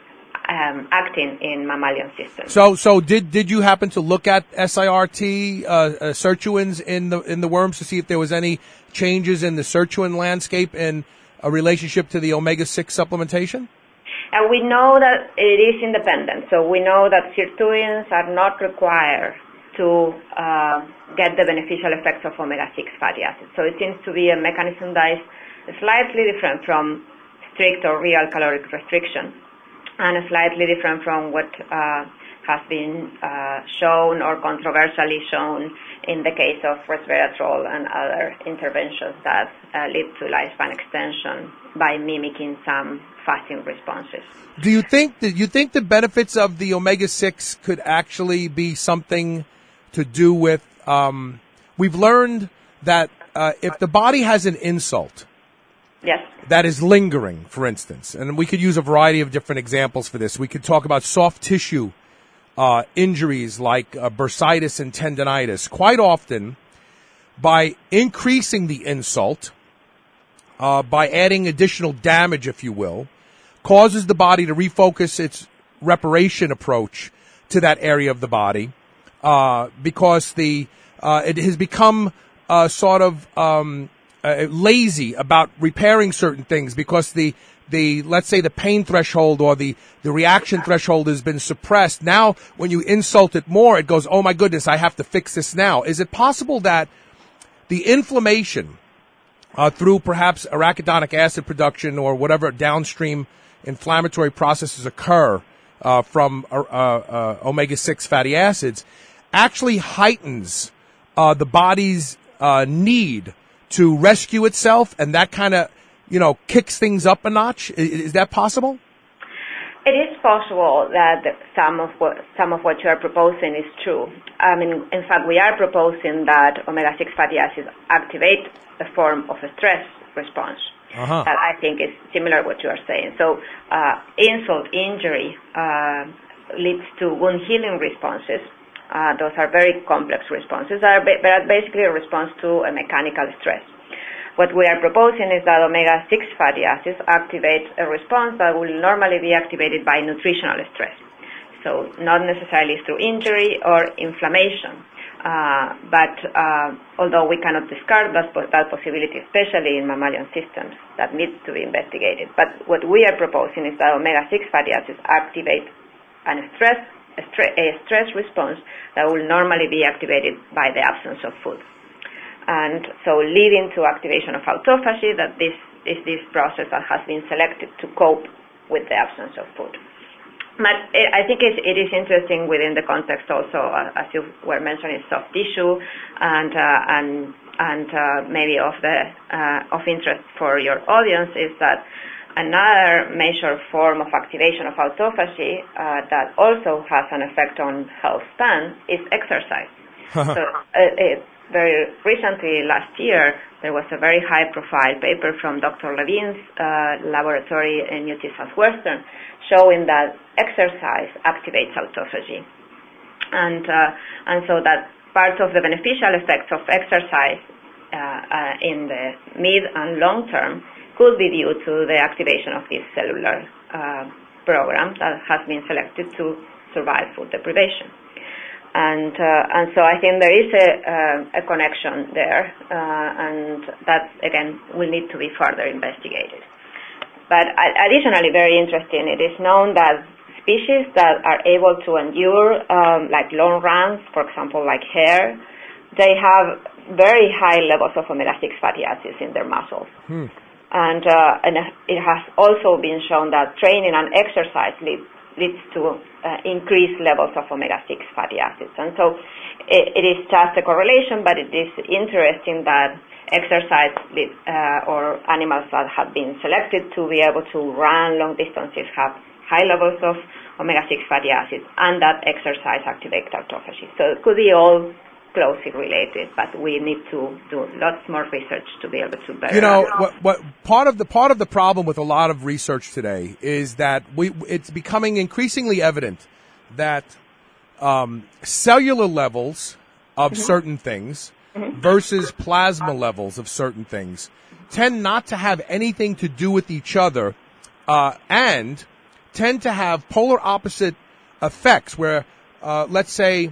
um, acting in mammalian systems. So, so did did you happen to look at S I R T uh, uh, sirtuins in the in the worms to see if there was any changes in the sirtuin landscape in a relationship to the omega six supplementation? And we know that it is independent. So we know that sirtuins are not required to uh, get the beneficial effects of omega six fatty acids. So it seems to be a mechanism that is slightly different from strict or real caloric restriction, and slightly different from what uh, has been uh, shown or controversially shown in the case of resveratrol and other interventions that uh, lead to lifespan extension by mimicking some fasting responses. Do you think that you think the benefits of the omega six could actually be something to do with? Um, we've learned that uh, if the body has an insult, yes, that is lingering, for instance, and we could use a variety of different examples for this. We could talk about soft tissue uh, injuries like uh, bursitis and tendonitis. Quite often, by increasing the insult, uh, by adding additional damage, if you will, causes the body to refocus its reparation approach to that area of the body, uh, because the uh, it has become uh, sort of um, uh, lazy about repairing certain things because the the let's say the pain threshold or the the reaction threshold has been suppressed. Now, when you insult it more, it goes, "Oh my goodness, I have to fix this now." Is it possible that the inflammation uh, through perhaps arachidonic acid production or whatever downstream inflammatory processes occur uh, from uh, uh, omega six fatty acids actually heightens uh, the body's uh, need to rescue itself, and that kind of, you know, kicks things up a notch? Is, is that possible? It is possible that some of what some of what you are proposing is true. I mean, in fact, we are proposing that omega six fatty acids activate a form of a stress response. Uh-huh. That I think is similar to what you are saying. So, uh, insult, injury uh, leads to wound healing responses. Uh, those are very complex responses. They are ba- they are basically a response to a mechanical stress. What we are proposing is that omega six fatty acids activate a response that will normally be activated by nutritional stress. So not necessarily through injury or inflammation. Uh, but uh, although we cannot discard that, that possibility, especially in mammalian systems, that needs to be investigated. But what we are proposing is that omega six fatty acids activate an stress, a, stre- a stress response that will normally be activated by the absence of food. And so leading to activation of autophagy, that this is this process that has been selected to cope with the absence of food. But it, I think it, it is interesting within the context also, uh, as you were mentioning, soft tissue, and uh, and and uh, maybe of the uh, of interest for your audience is that another major form of activation of autophagy uh, that also has an effect on health span is exercise. so uh, it, very recently, last year, there was a very high-profile paper from Doctor Levine's uh, laboratory in U T Southwestern showing that exercise activates autophagy. And, uh, and so that part of the beneficial effects of exercise uh, uh, in the mid and long term could be due to the activation of this cellular uh, program that has been selected to survive food deprivation. And uh, and so I think there is a, uh, a connection there, uh, and that, again, will need to be further investigated. But additionally, very interesting, it is known that species that are able to endure, um, like long runs, for example, like hare, they have very high levels of omega six fatty acids in their muscles. Hmm. And, uh, and it has also been shown that training and exercise leads leads to uh, increased levels of omega six fatty acids. And so it, it is just a correlation, but it is interesting that exercise uh, or animals that have been selected to be able to run long distances have high levels of omega six fatty acids, and that exercise activates autophagy. So it could be all closely related, but we need to do lots more research to be able to better. You know, what, what part of the part of the problem with a lot of research today is that we it's becoming increasingly evident that um, cellular levels of mm-hmm. certain things mm-hmm. versus plasma levels of certain things tend not to have anything to do with each other, uh, and tend to have polar opposite effects where, uh, let's say,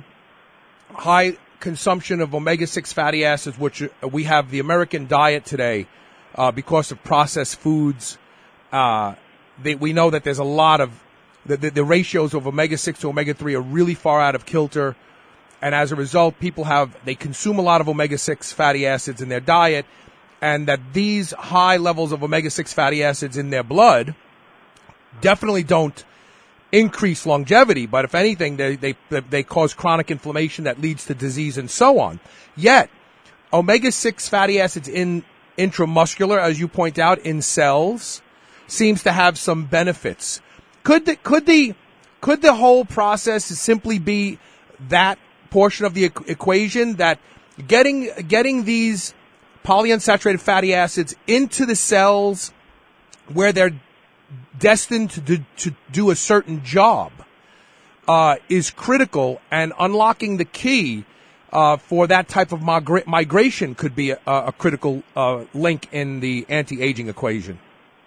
high consumption of omega six fatty acids, which we have the American diet today, uh, because of processed foods. Uh, they, we know that there's a lot of, the, the, the ratios of omega six to omega three are really far out of kilter. And as a result, people have, they consume a lot of omega six fatty acids in their diet, and that these high levels of omega six fatty acids in their blood definitely don't increase longevity, but if anything, they, they, they cause chronic inflammation that leads to disease and so on. Yet, omega six fatty acids in intramuscular, as you point out, in cells, seems to have some benefits. Could the, could the, could the whole process simply be that portion of the e- equation, that getting, getting these polyunsaturated fatty acids into the cells where they're destined to do, to do a certain job uh, is critical, and unlocking the key uh, for that type of migra- migration could be a, a critical uh, link in the anti-aging equation?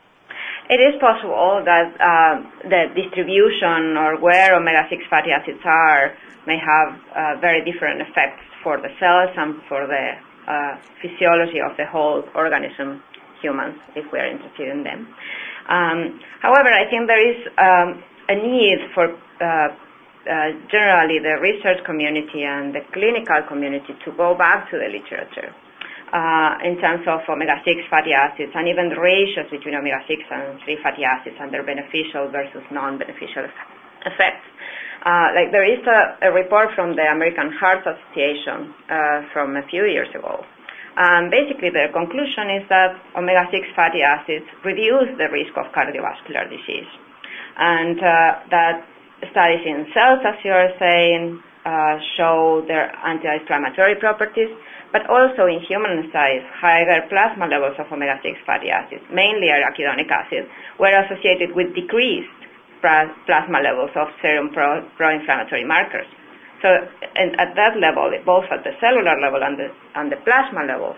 It is possible that uh, the distribution or where omega six fatty acids are may have uh, very different effects for the cells and for the uh, physiology of the whole organism, humans, if we are interested in them. Um, however, I think there is um, a need for uh, uh, generally the research community and the clinical community to go back to the literature uh, in terms of omega six fatty acids and even the ratios between omega six and three fatty acids and their beneficial versus non-beneficial effects. Uh, like there is a, a report from the American Heart Association uh, from a few years ago. Um, basically, their conclusion is that omega six fatty acids reduce the risk of cardiovascular disease, and uh, that studies in cells, as you are saying, uh, show their anti-inflammatory properties, but also in human studies, higher plasma levels of omega six fatty acids, mainly arachidonic acid, were associated with decreased plasma levels of serum pro- pro-inflammatory markers. So and at that level, both at the cellular level and the, and the plasma level,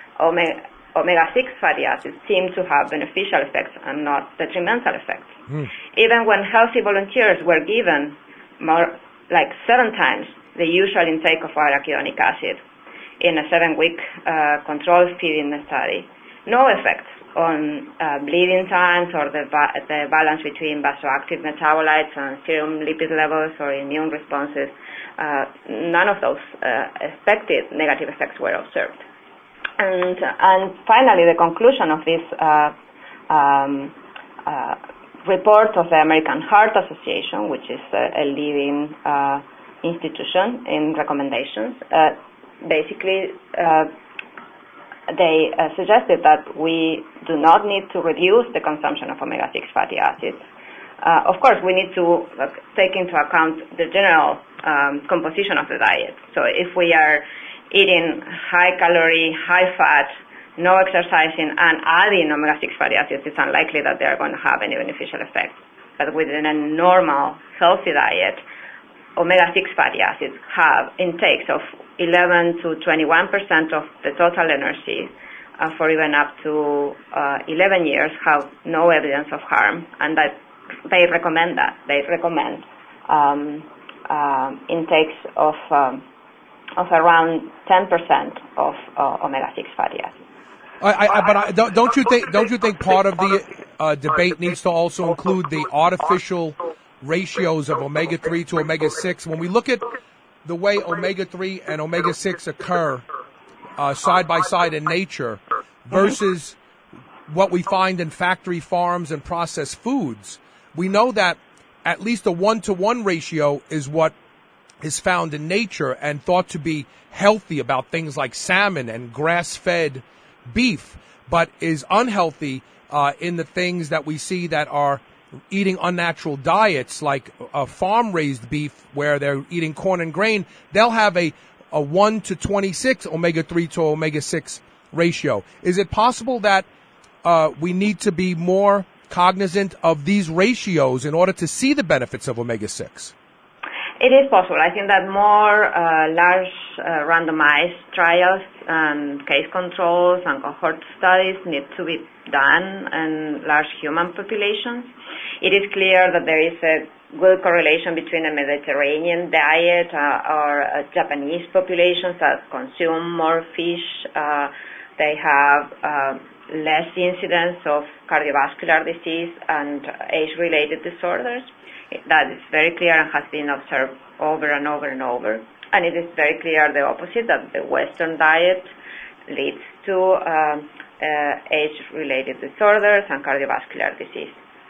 omega six fatty acids seem to have beneficial effects and not detrimental effects. Mm. Even when healthy volunteers were given more, like seven times the usual intake of arachidonic acid in a seven-week uh, control feeding study, no effects on uh, bleeding times or the, ba- the balance between vasoactive metabolites and serum lipid levels or immune responses. Uh, none of those uh, expected negative effects were observed. And, and finally, the conclusion of this uh, um, uh, report of the American Heart Association, which is a, a leading uh, institution in recommendations, uh, basically uh, they uh, suggested that we do not need to reduce the consumption of omega six fatty acids. Uh, of course, we need to uh, take into account the general um, composition of the diet. So if we are eating high-calorie, high-fat, no exercising, and adding omega six fatty acids, it's unlikely that they are going to have any beneficial effects. But within a normal, healthy diet, omega six fatty acids have intakes of eleven to twenty-one percent of the total energy uh, for even up to uh, eleven years, have no evidence of harm, and that they recommend that. They recommend um, uh, intakes of um, of around ten percent of uh, omega six fatty acids. I, I, but I, don't, don't you think? Don't you think part of the uh, debate needs to also include the artificial ratios of omega three to omega six? When we look at the way omega three and omega six occur uh, side by side in nature versus what we find in factory farms and processed foods, we know that at least a one-to-one ratio is what is found in nature and thought to be healthy about things like salmon and grass-fed beef, but is unhealthy uh, in the things that we see that are eating unnatural diets like uh, farm-raised beef where they're eating corn and grain. They'll have a, a one to twenty-six omega three to omega six ratio. Is it possible that uh, we need to be more cognizant of these ratios in order to see the benefits of omega six? It is possible. I think that more uh, large uh, randomized trials and case controls and cohort studies need to be done in large human populations. It is clear that there is a good correlation between a Mediterranean diet uh, or uh, Japanese populations that consume more fish. Uh, they have uh, less incidence of cardiovascular disease and age-related disorders. That is very clear and has been observed over and over and over. And it is very clear the opposite, that the Western diet leads to um, uh, age-related disorders and cardiovascular disease.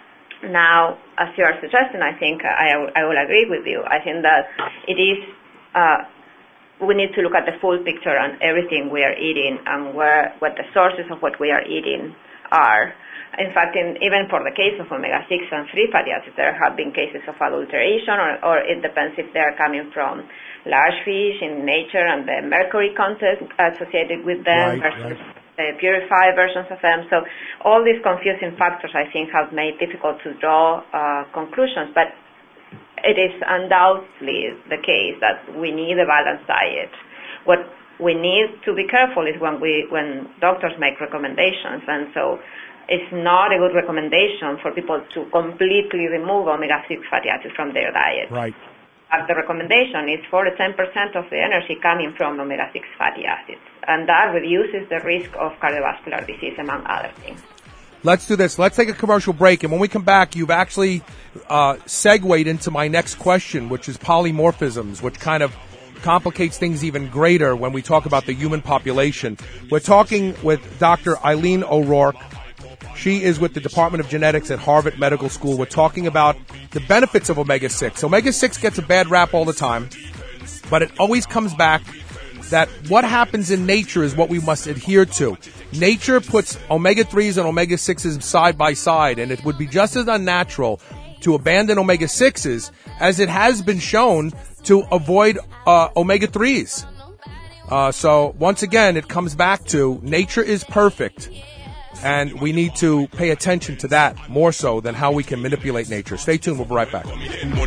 Now, as you are suggesting, I think I, I will agree with you. I think that it is, uh, we need to look at the full picture on everything we are eating and where, what the sources of what we are eating are. In fact, in, even for the case of omega six and free fatty acids, there have been cases of adulteration, or, or it depends if they are coming from large fish in nature and the mercury content associated with them, right, versus right. the purified versions of them. So all these confusing factors, I think, have made it difficult to draw uh, conclusions. But it is undoubtedly the case that we need a balanced diet. What we need to be careful is when we when doctors make recommendations, and so it's not a good recommendation for people to completely remove omega six fatty acids from their diet. Right. Uh, the recommendation is for ten percent of the energy coming from omega six fatty acids, and that reduces the risk of cardiovascular disease, among other things. Let's do this. Let's take a commercial break, and when we come back, you've actually uh, segued into my next question, which is polymorphisms, which kind of complicates things even greater when we talk about the human population. We're talking with Doctor Eileen O'Rourke. She is with the Department of Genetics at Harvard Medical School. We're talking about the benefits of omega six. Omega six gets a bad rap all the time, but it always comes back that what happens in nature is what we must adhere to. Nature puts omega threes and omega sixes side by side, and it would be just as unnatural to abandon omega sixes as it has been shown to avoid uh, omega threes. Uh, so once again, it comes back to nature is perfect. And we need to pay attention to that more so than how we can manipulate nature. Stay tuned. We'll be right back.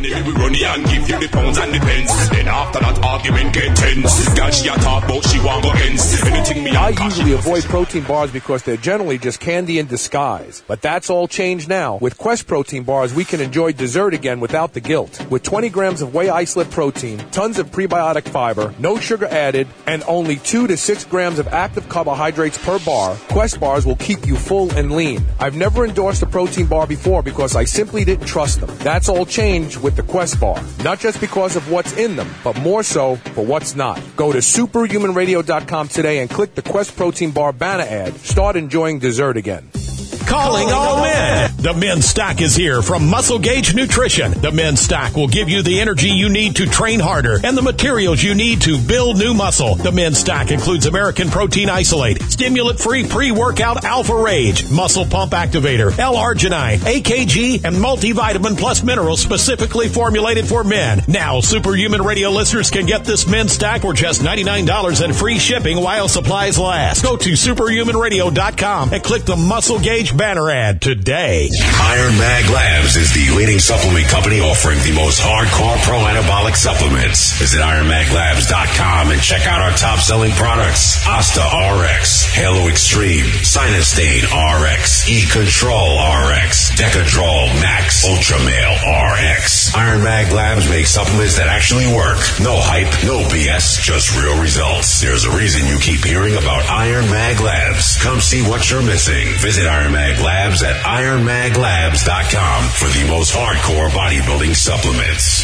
I usually avoid protein bars because they're generally just candy in disguise. But that's all changed now. With Quest protein bars, we can enjoy dessert again without the guilt. With twenty grams of whey isolate protein, tons of prebiotic fiber, no sugar added, and only two to six grams of active carbohydrates per bar, Quest bars will keep you full and lean. I've never endorsed a protein bar before because I simply didn't trust them. That's all changed with the Quest bar. Not just because of what's in them, but more so for what's not. Go to superhuman radio dot com today and click the Quest protein bar banner ad. Start enjoying dessert again. Calling all men. The men's stock is here from Muscle Gauge Nutrition. The men's stock will give you the energy you need to train harder and the materials you need to build new muscle. The men's stock includes American Protein Isolate, stimulant-free pre-workout Alpha Rage, Muscle Pump Activator, L-Arginine, A K G, and multivitamin plus minerals specifically formulated for men. Now, Superhuman Radio listeners can get this men's stock for just ninety-nine dollars and free shipping while supplies last. Go to superhuman radio dot com and click the Muscle Gauge banner ad today. Iron Mag Labs is the leading supplement company offering the most hardcore pro-anabolic supplements. Visit iron mag labs dot com and check out our top-selling products. Asta R X, Halo Extreme, Sinustane R X, E-Control R X, Decadrol Max, Ultramale R X. Iron Mag Labs makes supplements that actually work. No hype, no B S, just real results. There's a reason you keep hearing about Iron Mag Labs. Come see what you're missing. Visit Iron Mag Labs at iron mag labs dot com for the most hardcore bodybuilding supplements.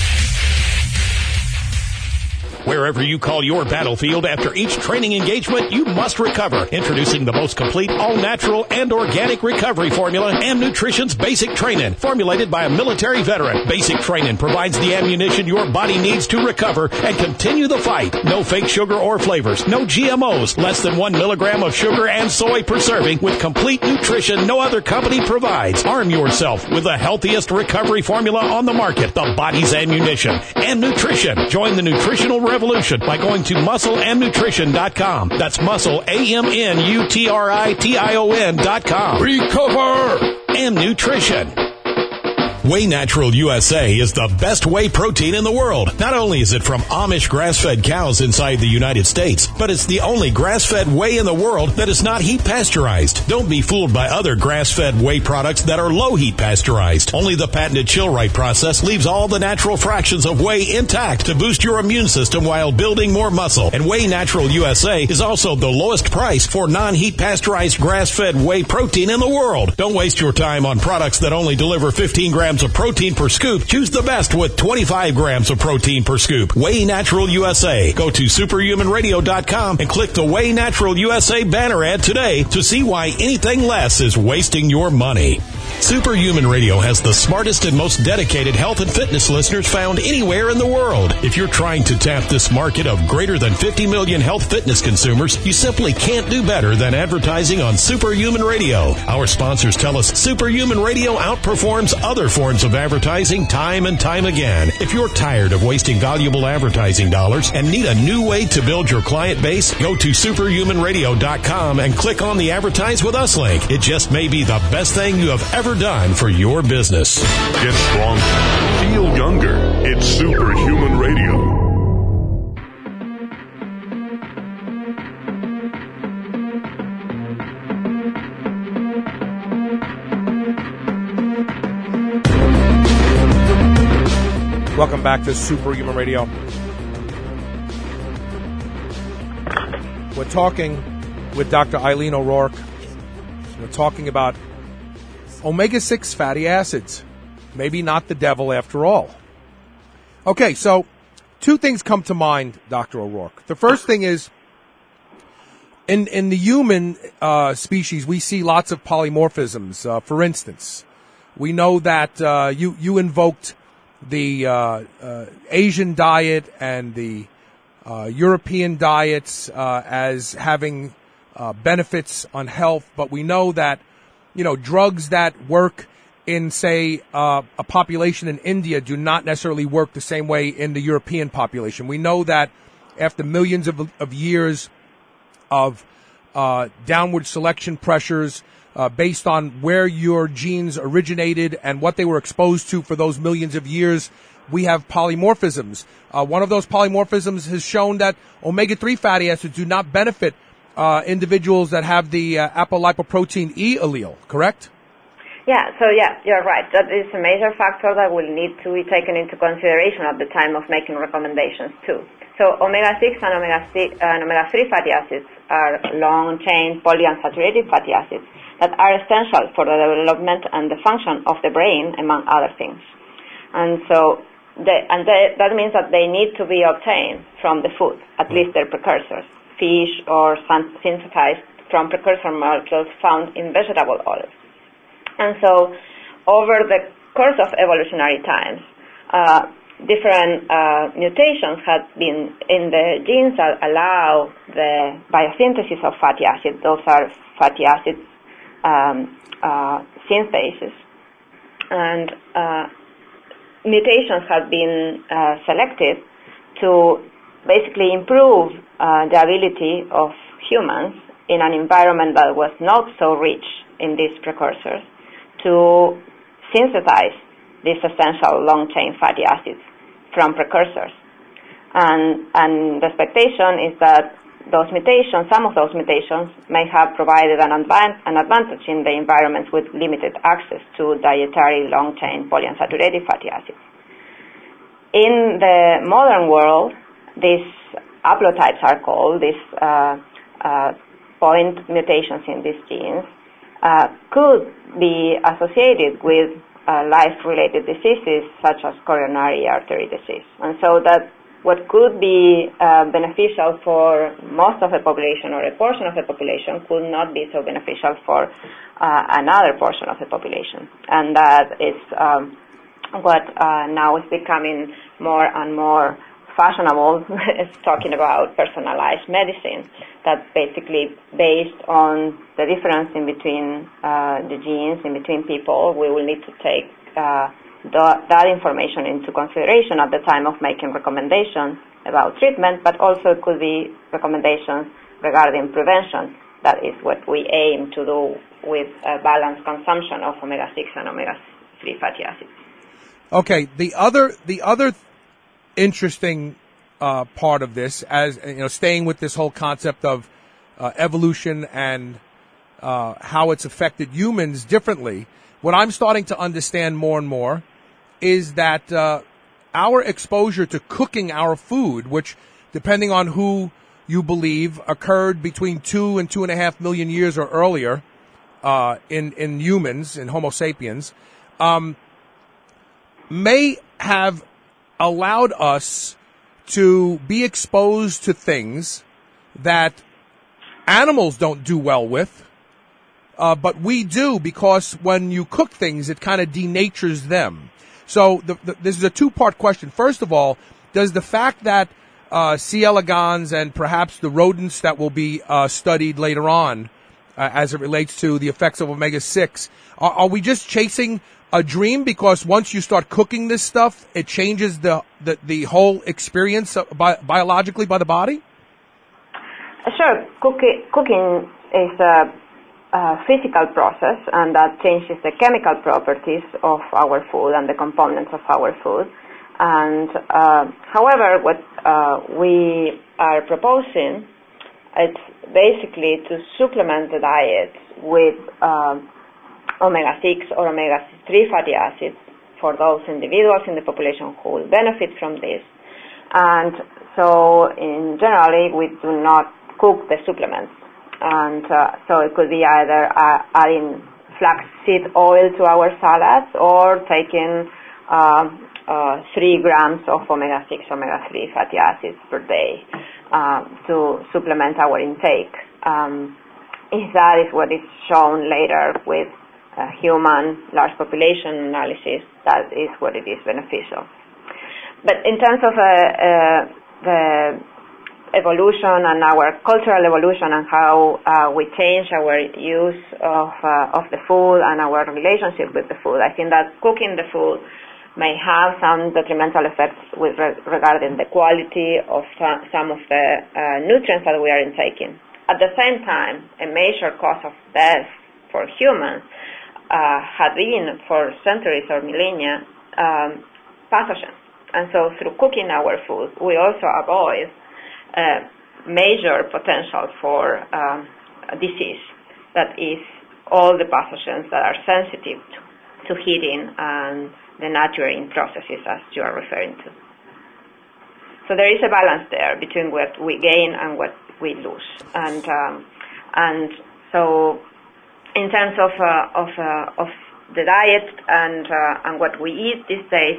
Wherever you call your battlefield, after each training engagement, you must recover. Introducing the most complete, all-natural, and organic recovery formula, Am Nutrition's Basic Trainin', formulated by a military veteran. Basic Trainin' provides the ammunition your body needs to recover and continue the fight. No fake sugar or flavors, no G M Os, less than one milligram of sugar and soy per serving, with complete nutrition no other company provides. Arm yourself with the healthiest recovery formula on the market, the body's ammunition. Am Nutrition. Join the nutritional revolution by going to muscle am nutrition dot com. That's muscle, A M N U T R I T I O N dot com. Recover! Am Nutrition. Whey Natural U S A is the best whey protein in the world. Not only is it from Amish grass-fed cows inside the United States, but it's the only grass-fed whey in the world that is not heat pasteurized. Don't be fooled by other grass-fed whey products that are low heat pasteurized. Only the patented Chill-Right process leaves all the natural fractions of whey intact to boost your immune system while building more muscle. And Whey Natural U S A is also the lowest price for non-heat pasteurized grass-fed whey protein in the world. Don't waste your time on products that only deliver fifteen grams of protein per scoop. Choose the best with twenty-five grams of protein per scoop. Whey Natural U S A. Go to superhuman radio dot com and click the Whey Natural U S A banner ad today to see why anything less is wasting your money. Superhuman Radio has the smartest and most dedicated health and fitness listeners found anywhere in the world. If you're trying to tap this market of greater than fifty million health fitness consumers, you simply can't do better than advertising on Superhuman Radio. Our sponsors tell us Superhuman Radio outperforms other forms of advertising time and time again. If you're tired of wasting valuable advertising dollars and need a new way to build your client base, go to superhuman radio dot com and click on the Advertise with Us link. It just may be the best thing you have ever done for your business. Get stronger. Feel younger. It's Superhuman Radio. Welcome back to Superhuman Radio. We're talking with Doctor Eileen O'Rourke. We're talking about omega six fatty acids. Maybe not the devil after all. Okay, so two things come to mind, Doctor O'Rourke. The first thing is, in in the human uh, species, we see lots of polymorphisms. Uh, for instance, we know that uh, you, you invoked the uh, uh, Asian diet and the uh, European diets uh, as having uh, benefits on health, but we know that, you know, drugs that work in, say, uh, a population in India do not necessarily work the same way in the European population. We know that after millions of, of years of uh, downward selection pressures uh, based on where your genes originated and what they were exposed to for those millions of years, we have polymorphisms. Uh, one of those polymorphisms has shown that omega three fatty acids do not benefit uh, individuals that have the uh, apolipoprotein E allele, correct? Yeah, so yeah, you're right. That is a major factor that will need to be taken into consideration at the time of making recommendations too. So omega six and omega three fatty acids are long-chain polyunsaturated fatty acids that are essential for the development and the function of the brain, among other things. And so, they, and they, that means that they need to be obtained from the food, at least their precursors, fish or synthesized from precursor molecules found in vegetable oils. And so, over the course of evolutionary times, uh, different uh, mutations have been in the genes that allow the biosynthesis of fatty acids. Those are fatty acids um, uh, synthases. And uh, mutations have been uh, selected to basically improve uh, the ability of humans in an environment that was not so rich in these precursors to synthesize these essential long-chain fatty acids from precursors. And, and the expectation is that those mutations, some of those mutations, may have provided an, advan- an advantage in the environments with limited access to dietary long-chain polyunsaturated fatty acids. In the modern world, these haplotypes are called, these uh, uh, point mutations in these genes, uh, could be associated with uh, life-related diseases such as coronary artery disease. And so that what could be uh, beneficial for most of the population or a portion of the population could not be so beneficial for uh, another portion of the population. And that is um, what uh, now is becoming more and more fashionable, is talking about personalized medicine, that's basically based on the difference in between uh, the genes, in between people. We will need to take uh, the, that information into consideration at the time of making recommendations about treatment, but also it could be recommendations regarding prevention. That is what we aim to do with a balanced consumption of omega six and omega three fatty acids. Okay, the other the other interesting uh, part of this, as you know, staying with this whole concept of uh, evolution and uh, how it's affected humans differently, what I'm starting to understand more and more is that uh, our exposure to cooking our food, which, depending on who you believe, occurred between two and two and a half million years or earlier uh, in in humans, in Homo sapiens, um, may have allowed us to be exposed to things that animals don't do well with, uh, but we do, because when you cook things, it kind of denatures them. So the, the, this is a two-part question. First of all, does the fact that uh, C. elegans and perhaps the rodents that will be uh, studied later on uh, as it relates to the effects of omega six, are, are we just chasing a dream, because once you start cooking this stuff, it changes the the, the whole experience bi- biologically by the body? Sure. Cooking, cooking is a, a physical process, and that changes the chemical properties of our food and the components of our food. And uh, however, what uh, we are proposing, it's basically to supplement the diet with uh, omega six or omega three fatty acids for those individuals in the population who will benefit from this. And so, in generally, we do not cook the supplements. And uh, so it could be either uh, adding flaxseed oil to our salads or taking uh, uh, three grams of omega six, omega three fatty acids per day uh, to supplement our intake. Um, if that is what is shown later with uh, human large population analysis, that is what it is beneficial. But in terms of uh, uh, the evolution and our cultural evolution and how uh, we change our use of uh, of the food and our relationship with the food, I think that cooking the food may have some detrimental effects with re- regarding the quality of some, some of the uh, nutrients that we are intaking. At the same time, a major cause of death for humans uh, had been for centuries or millennia um, pathogens. And so through cooking our food, we also avoid uh, major potential for um, disease, that is all the pathogens that are sensitive to, to heating and the nurturing processes as you are referring to. So there is a balance there between what we gain and what we lose. And um, and so in terms of uh, of uh, of the diet and uh, and what we eat these days,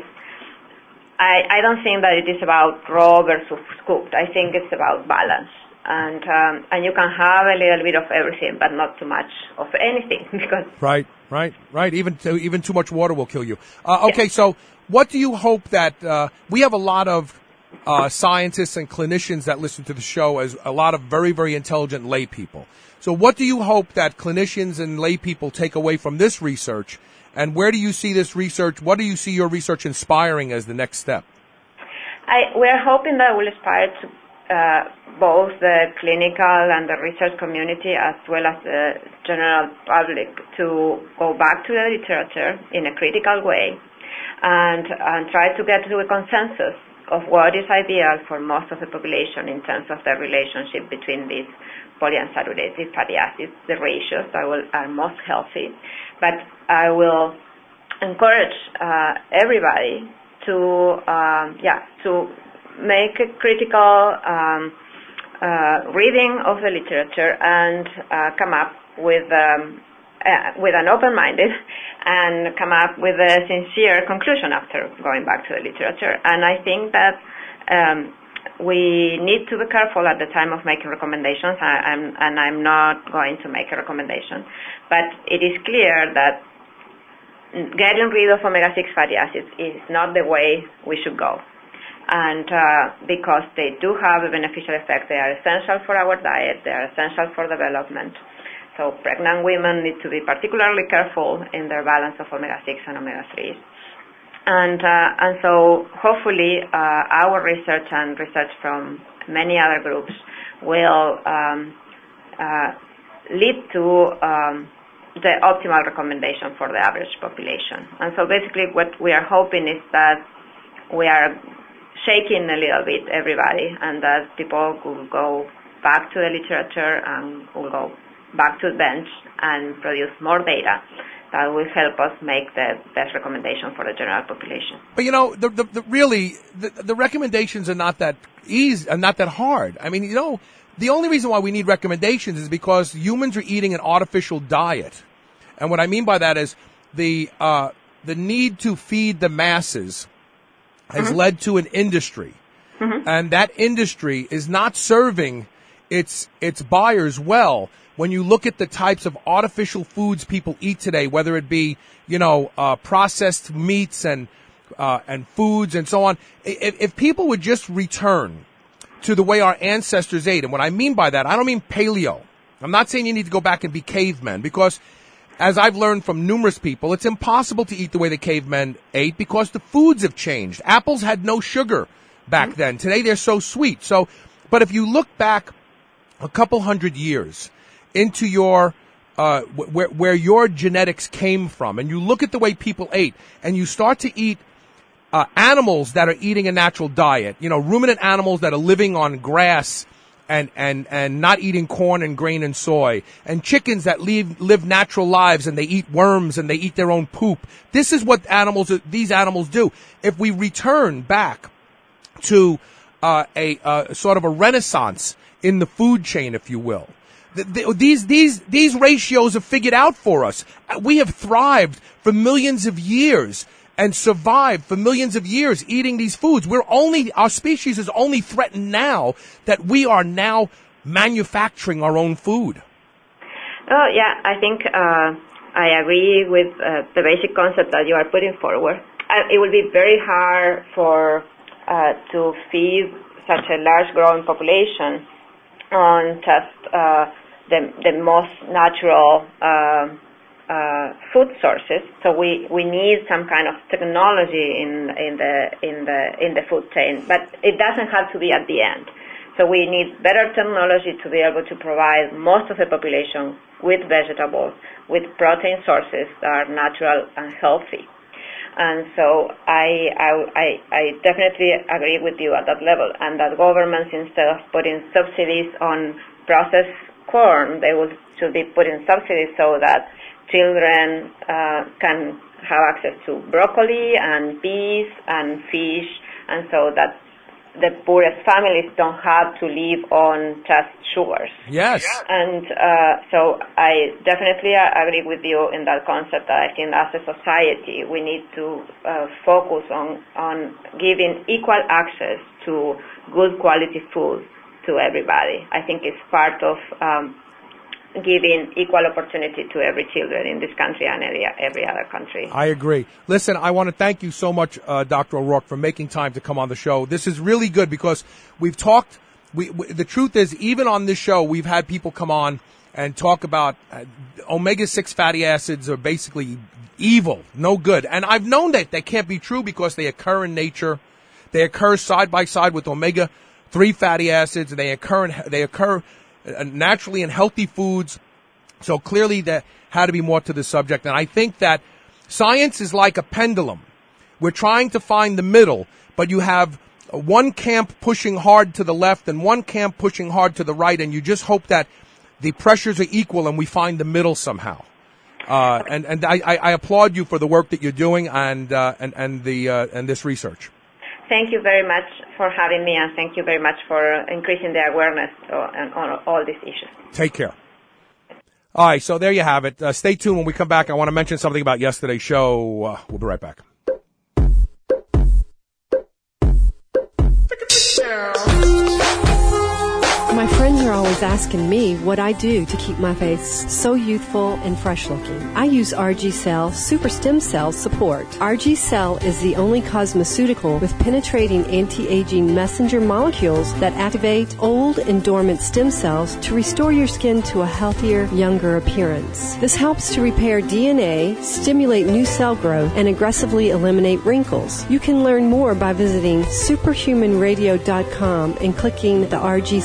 I, I don't think that it is about raw versus cooked. I think it's about balance. And um, and you can have a little bit of everything, but not too much of anything, because right, right, right. Even too, even too much water will kill you. Uh, okay, yeah. So what do you hope that uh, we have a lot of uh, scientists and clinicians that listen to the show, as a lot of very, very intelligent lay people. So what do you hope that clinicians and lay people take away from this research? And where do you see this research? What do you see your research inspiring as the next step? I, we're hoping that it will inspire to, uh, both the clinical and the research community, as well as the general public, to go back to the literature in a critical way and, and try to get to a consensus of what is ideal for most of the population in terms of the relationship between these polyunsaturated fatty acids, the ratios that will, are most healthy. But I will encourage uh, everybody to, um, yeah, to make a critical um, uh, reading of the literature and uh, come up with um, uh, with an open-minded and come up with a sincere conclusion after going back to the literature. And I think that um, we need to be careful at the time of making recommendations, I, I'm, and I'm not going to make a recommendation. But it is clear that getting rid of omega six fatty acids is not the way we should go. And uh, because they do have a beneficial effect, they are essential for our diet, they are essential for development. So pregnant women need to be particularly careful in their balance of omega six and omega threes. And uh, and so hopefully uh, our research and research from many other groups will um, uh, lead to um, the optimal recommendation for the average population. And so basically what we are hoping is that we are shaking a little bit everybody, and that people will go back to the literature and will go back to the bench and produce more data that will help us make the best recommendation for the general population. But you know, the, the, the really the, the recommendations are not that easy, are not that hard. I mean, you know, the only reason why we need recommendations is because humans are eating an artificial diet, and what I mean by that is the uh, the need to feed the masses has mm-hmm. led to an industry, mm-hmm. and that industry is not serving its its buyers well. When you look at the types of artificial foods people eat today, whether it be, you know, uh, processed meats and uh, and foods and so on, if, if people would just return to the way our ancestors ate, and what I mean by that, I don't mean paleo. I'm not saying you need to go back and be cavemen, because as I've learned from numerous people, it's impossible to eat the way the cavemen ate because the foods have changed. Apples had no sugar back mm-hmm. then. Today they're so sweet. So, but if you look back a couple hundred years into your, uh, where, where your genetics came from, and you look at the way people ate, and you start to eat, uh, animals that are eating a natural diet, you know, ruminant animals that are living on grass and, and, and not eating corn and grain and soy, and chickens that live, live natural lives and they eat worms and they eat their own poop. This is what animals, these animals do. If we return back to, uh, a, uh, sort of a renaissance in the food chain, if you will, These, these, these ratios are figured out for us. We have thrived for millions of years and survived for millions of years eating these foods. We're only, our species is only threatened now that we are now manufacturing our own food. Oh, yeah, I think, uh, I agree with uh, the basic concept that you are putting forward. Uh, it will be very hard for, uh, to feed such a large growing population on just, uh, the the most natural uh, uh, food sources. So we, we need some kind of technology in in the in the in the food chain, but it doesn't have to be at the end. So we need better technology to be able to provide most of the population with vegetables, with protein sources that are natural and healthy. And so I I I, I definitely agree with you at that level, and that governments, instead of putting subsidies on processed corn, they will should be putting subsidies so that children uh, can have access to broccoli and peas and fish, and so that the poorest families don't have to live on just sugars. Yes. And uh, so I definitely agree with you in that concept. That I think as a society we need to uh, focus on on giving equal access to good quality food to everybody. I think it's part of um, giving equal opportunity to every children in this country and every, every other country. I agree. Listen, I want to thank you so much, uh, Doctor O'Rourke, for making time to come on the show. This is really good because we've talked, we, we, the truth is, even on this show, we've had people come on and talk about uh, omega six fatty acids are basically evil, no good. And I've known that that can't be true because they occur in nature. They occur side by side with omega three fatty acids, and they occur in, they occur naturally in healthy foods. So clearly there had to be more to the subject. And I think that science is like a pendulum. We're trying to find the middle, but you have one camp pushing hard to the left and one camp pushing hard to the right, and you just hope that the pressures are equal and we find the middle somehow. Uh, and, and I, I applaud you for the work that you're doing and, uh, and, and the, uh, and this research. Thank you very much for having me, and thank you very much for increasing the awareness on, on all these issues. Take care. All right, so there you have it. Uh, stay tuned. When we come back, I want to mention something about yesterday's show. Uh, we'll be right back. My friends are always asking me what I do to keep my face so youthful and fresh looking. I use R G Cell Super Stem Cell Support. R G Cell is the only cosmeceutical with penetrating anti-aging messenger molecules that activate old and dormant stem cells to restore your skin to a healthier, younger appearance. This helps to repair D N A, stimulate new cell growth, and aggressively eliminate wrinkles. You can learn more by visiting superhuman radio dot com and clicking the R G Cell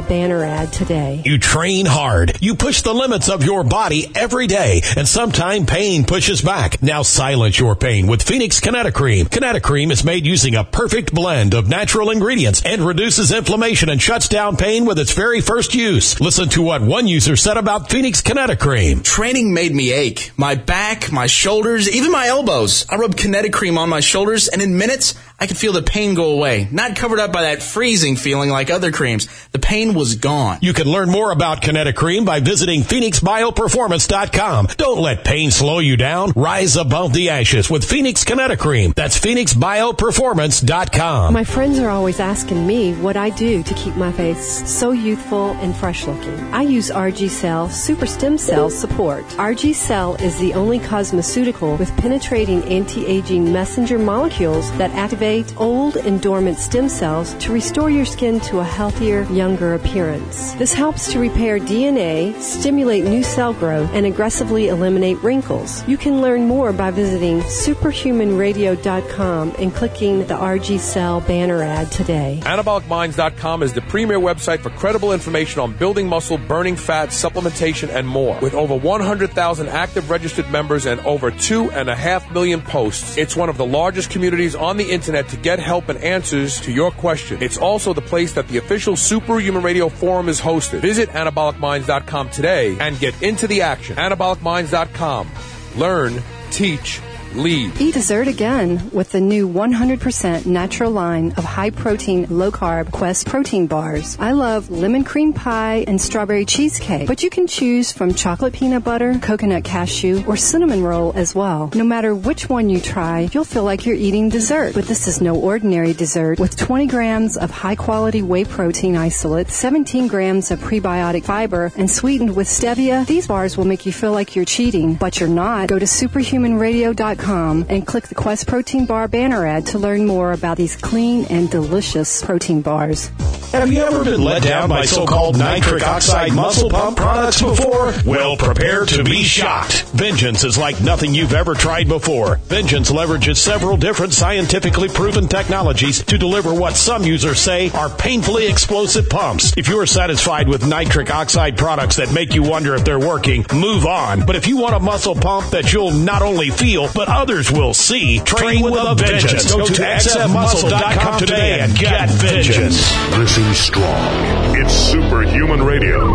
banner ad today. You train hard. You push the limits of your body every day, and sometimes pain pushes back. Now silence your pain with Phoenix Kinetocream. Kinetocream is made using a perfect blend of natural ingredients and reduces inflammation and shuts down pain with its very first use. Listen to what one user said about Phoenix Kinetocream. Training made me ache. My back, my shoulders, even my elbows. I rubbed Kinetocream on my shoulders, and in minutes, I could feel the pain go away. Not covered up by that freezing feeling like other creams. The pain was gone. You can learn more about Kinetocream by visiting Phoenix Bio Performance dot com. Don't let pain slow you down. Rise above the ashes with Phoenix Kinetocream. That's Phoenix Bio Performance dot com. My friends are always asking me what I do to keep my face so youthful and fresh looking. I use R G Cell Super Stem Cell Support. R G Cell is the only cosmeceutical with penetrating anti-aging messenger molecules that activate old and dormant stem cells to restore your skin to a healthier, younger appearance. This helps to repair D N A, stimulate new cell growth, and aggressively eliminate wrinkles. You can learn more by visiting superhuman radio dot com and clicking the R G Cell banner ad today. anabolic minds dot com is the premier website for credible information on building muscle, burning fat, supplementation, and more. With over one hundred thousand active registered members and over two and a half million posts, it's one of the largest communities on the internet to get help and answers to your question. It's also the place that the official Superhuman Radio Forum is hosted. Visit anabolic minds dot com today and get into the action. anabolic minds dot com. Learn, teach, lead. Eat dessert again with the new one hundred percent natural line of high-protein, low-carb Quest protein bars. I love lemon cream pie and strawberry cheesecake, but you can choose from chocolate peanut butter, coconut cashew, or cinnamon roll as well. No matter which one you try, you'll feel like you're eating dessert. But this is no ordinary dessert. With twenty grams of high-quality whey protein isolate, seventeen grams of prebiotic fiber, and sweetened with stevia, these bars will make you feel like you're cheating, but you're not. Go to superhuman radio dot com and click the Quest Protein Bar banner ad to learn more about these clean and delicious protein bars. Have you ever been let down by so-called nitric oxide muscle pump products before? Well, prepare to be shocked. Vengeance is like nothing you've ever tried before. Vengeance leverages several different scientifically proven technologies to deliver what some users say are painfully explosive pumps. If you're satisfied with nitric oxide products that make you wonder if they're working, move on. But if you want a muscle pump that you'll not only feel, but others will see, train with a vengeance. Go to x f muscle dot com today and get vengeance. Listen strong. It's Superhuman Radio.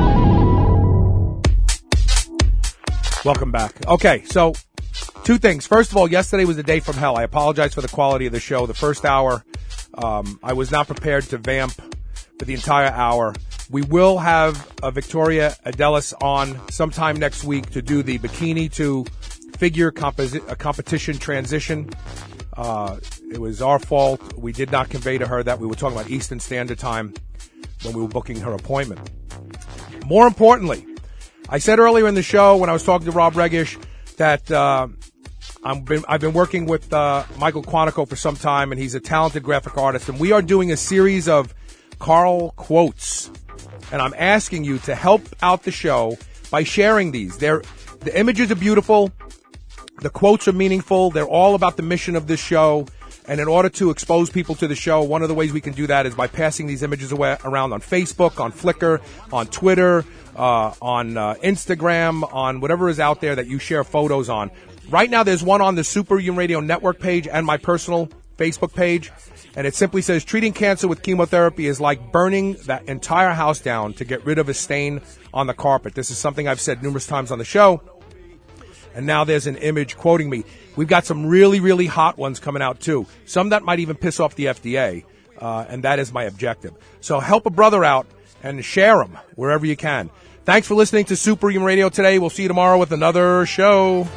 Welcome back. Okay, so two things. First of all, yesterday was a day from hell. I apologize for the quality of the show. The first hour, um, I was not prepared to vamp for the entire hour. We will have uh, Victoria Adelis on sometime next week to do the bikini to figure composi- a competition transition. Uh, it was our fault. We did not convey to her that we were talking about Eastern Standard Time when we were booking her appointment. More importantly, I said earlier in the show when I was talking to Rob Regish that uh, I'm been, I've been working with uh, Michael Quantico for some time, and he's a talented graphic artist, and we are doing a series of Carl quotes. And I'm asking you to help out the show by sharing these. They're, the images are beautiful. The quotes are meaningful. They're all about the mission of this show. And in order to expose people to the show, one of the ways we can do that is by passing these images away, around on Facebook, on Flickr, on Twitter, uh, on uh, Instagram, on whatever is out there that you share photos on. Right now, there's one on the Superhuman Radio Network page and my personal Facebook page. And it simply says, treating cancer with chemotherapy is like burning that entire house down to get rid of a stain on the carpet. This is something I've said numerous times on the show. And now there's an image quoting me. We've got some really, really hot ones coming out, too. Some that might even piss off the F D A. Uh, and that is my objective. So help a brother out and share them wherever you can. Thanks for listening to Superhuman Radio today. We'll see you tomorrow with another show.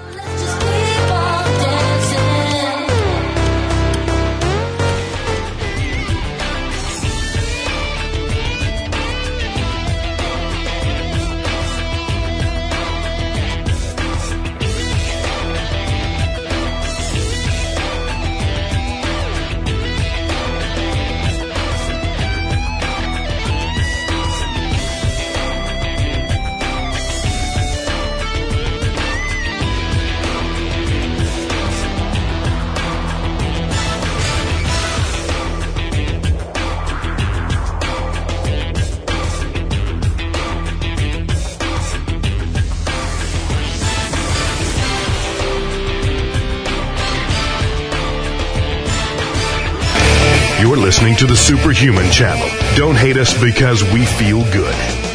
You're listening to the Superhuman Channel. Don't hate us because we feel good.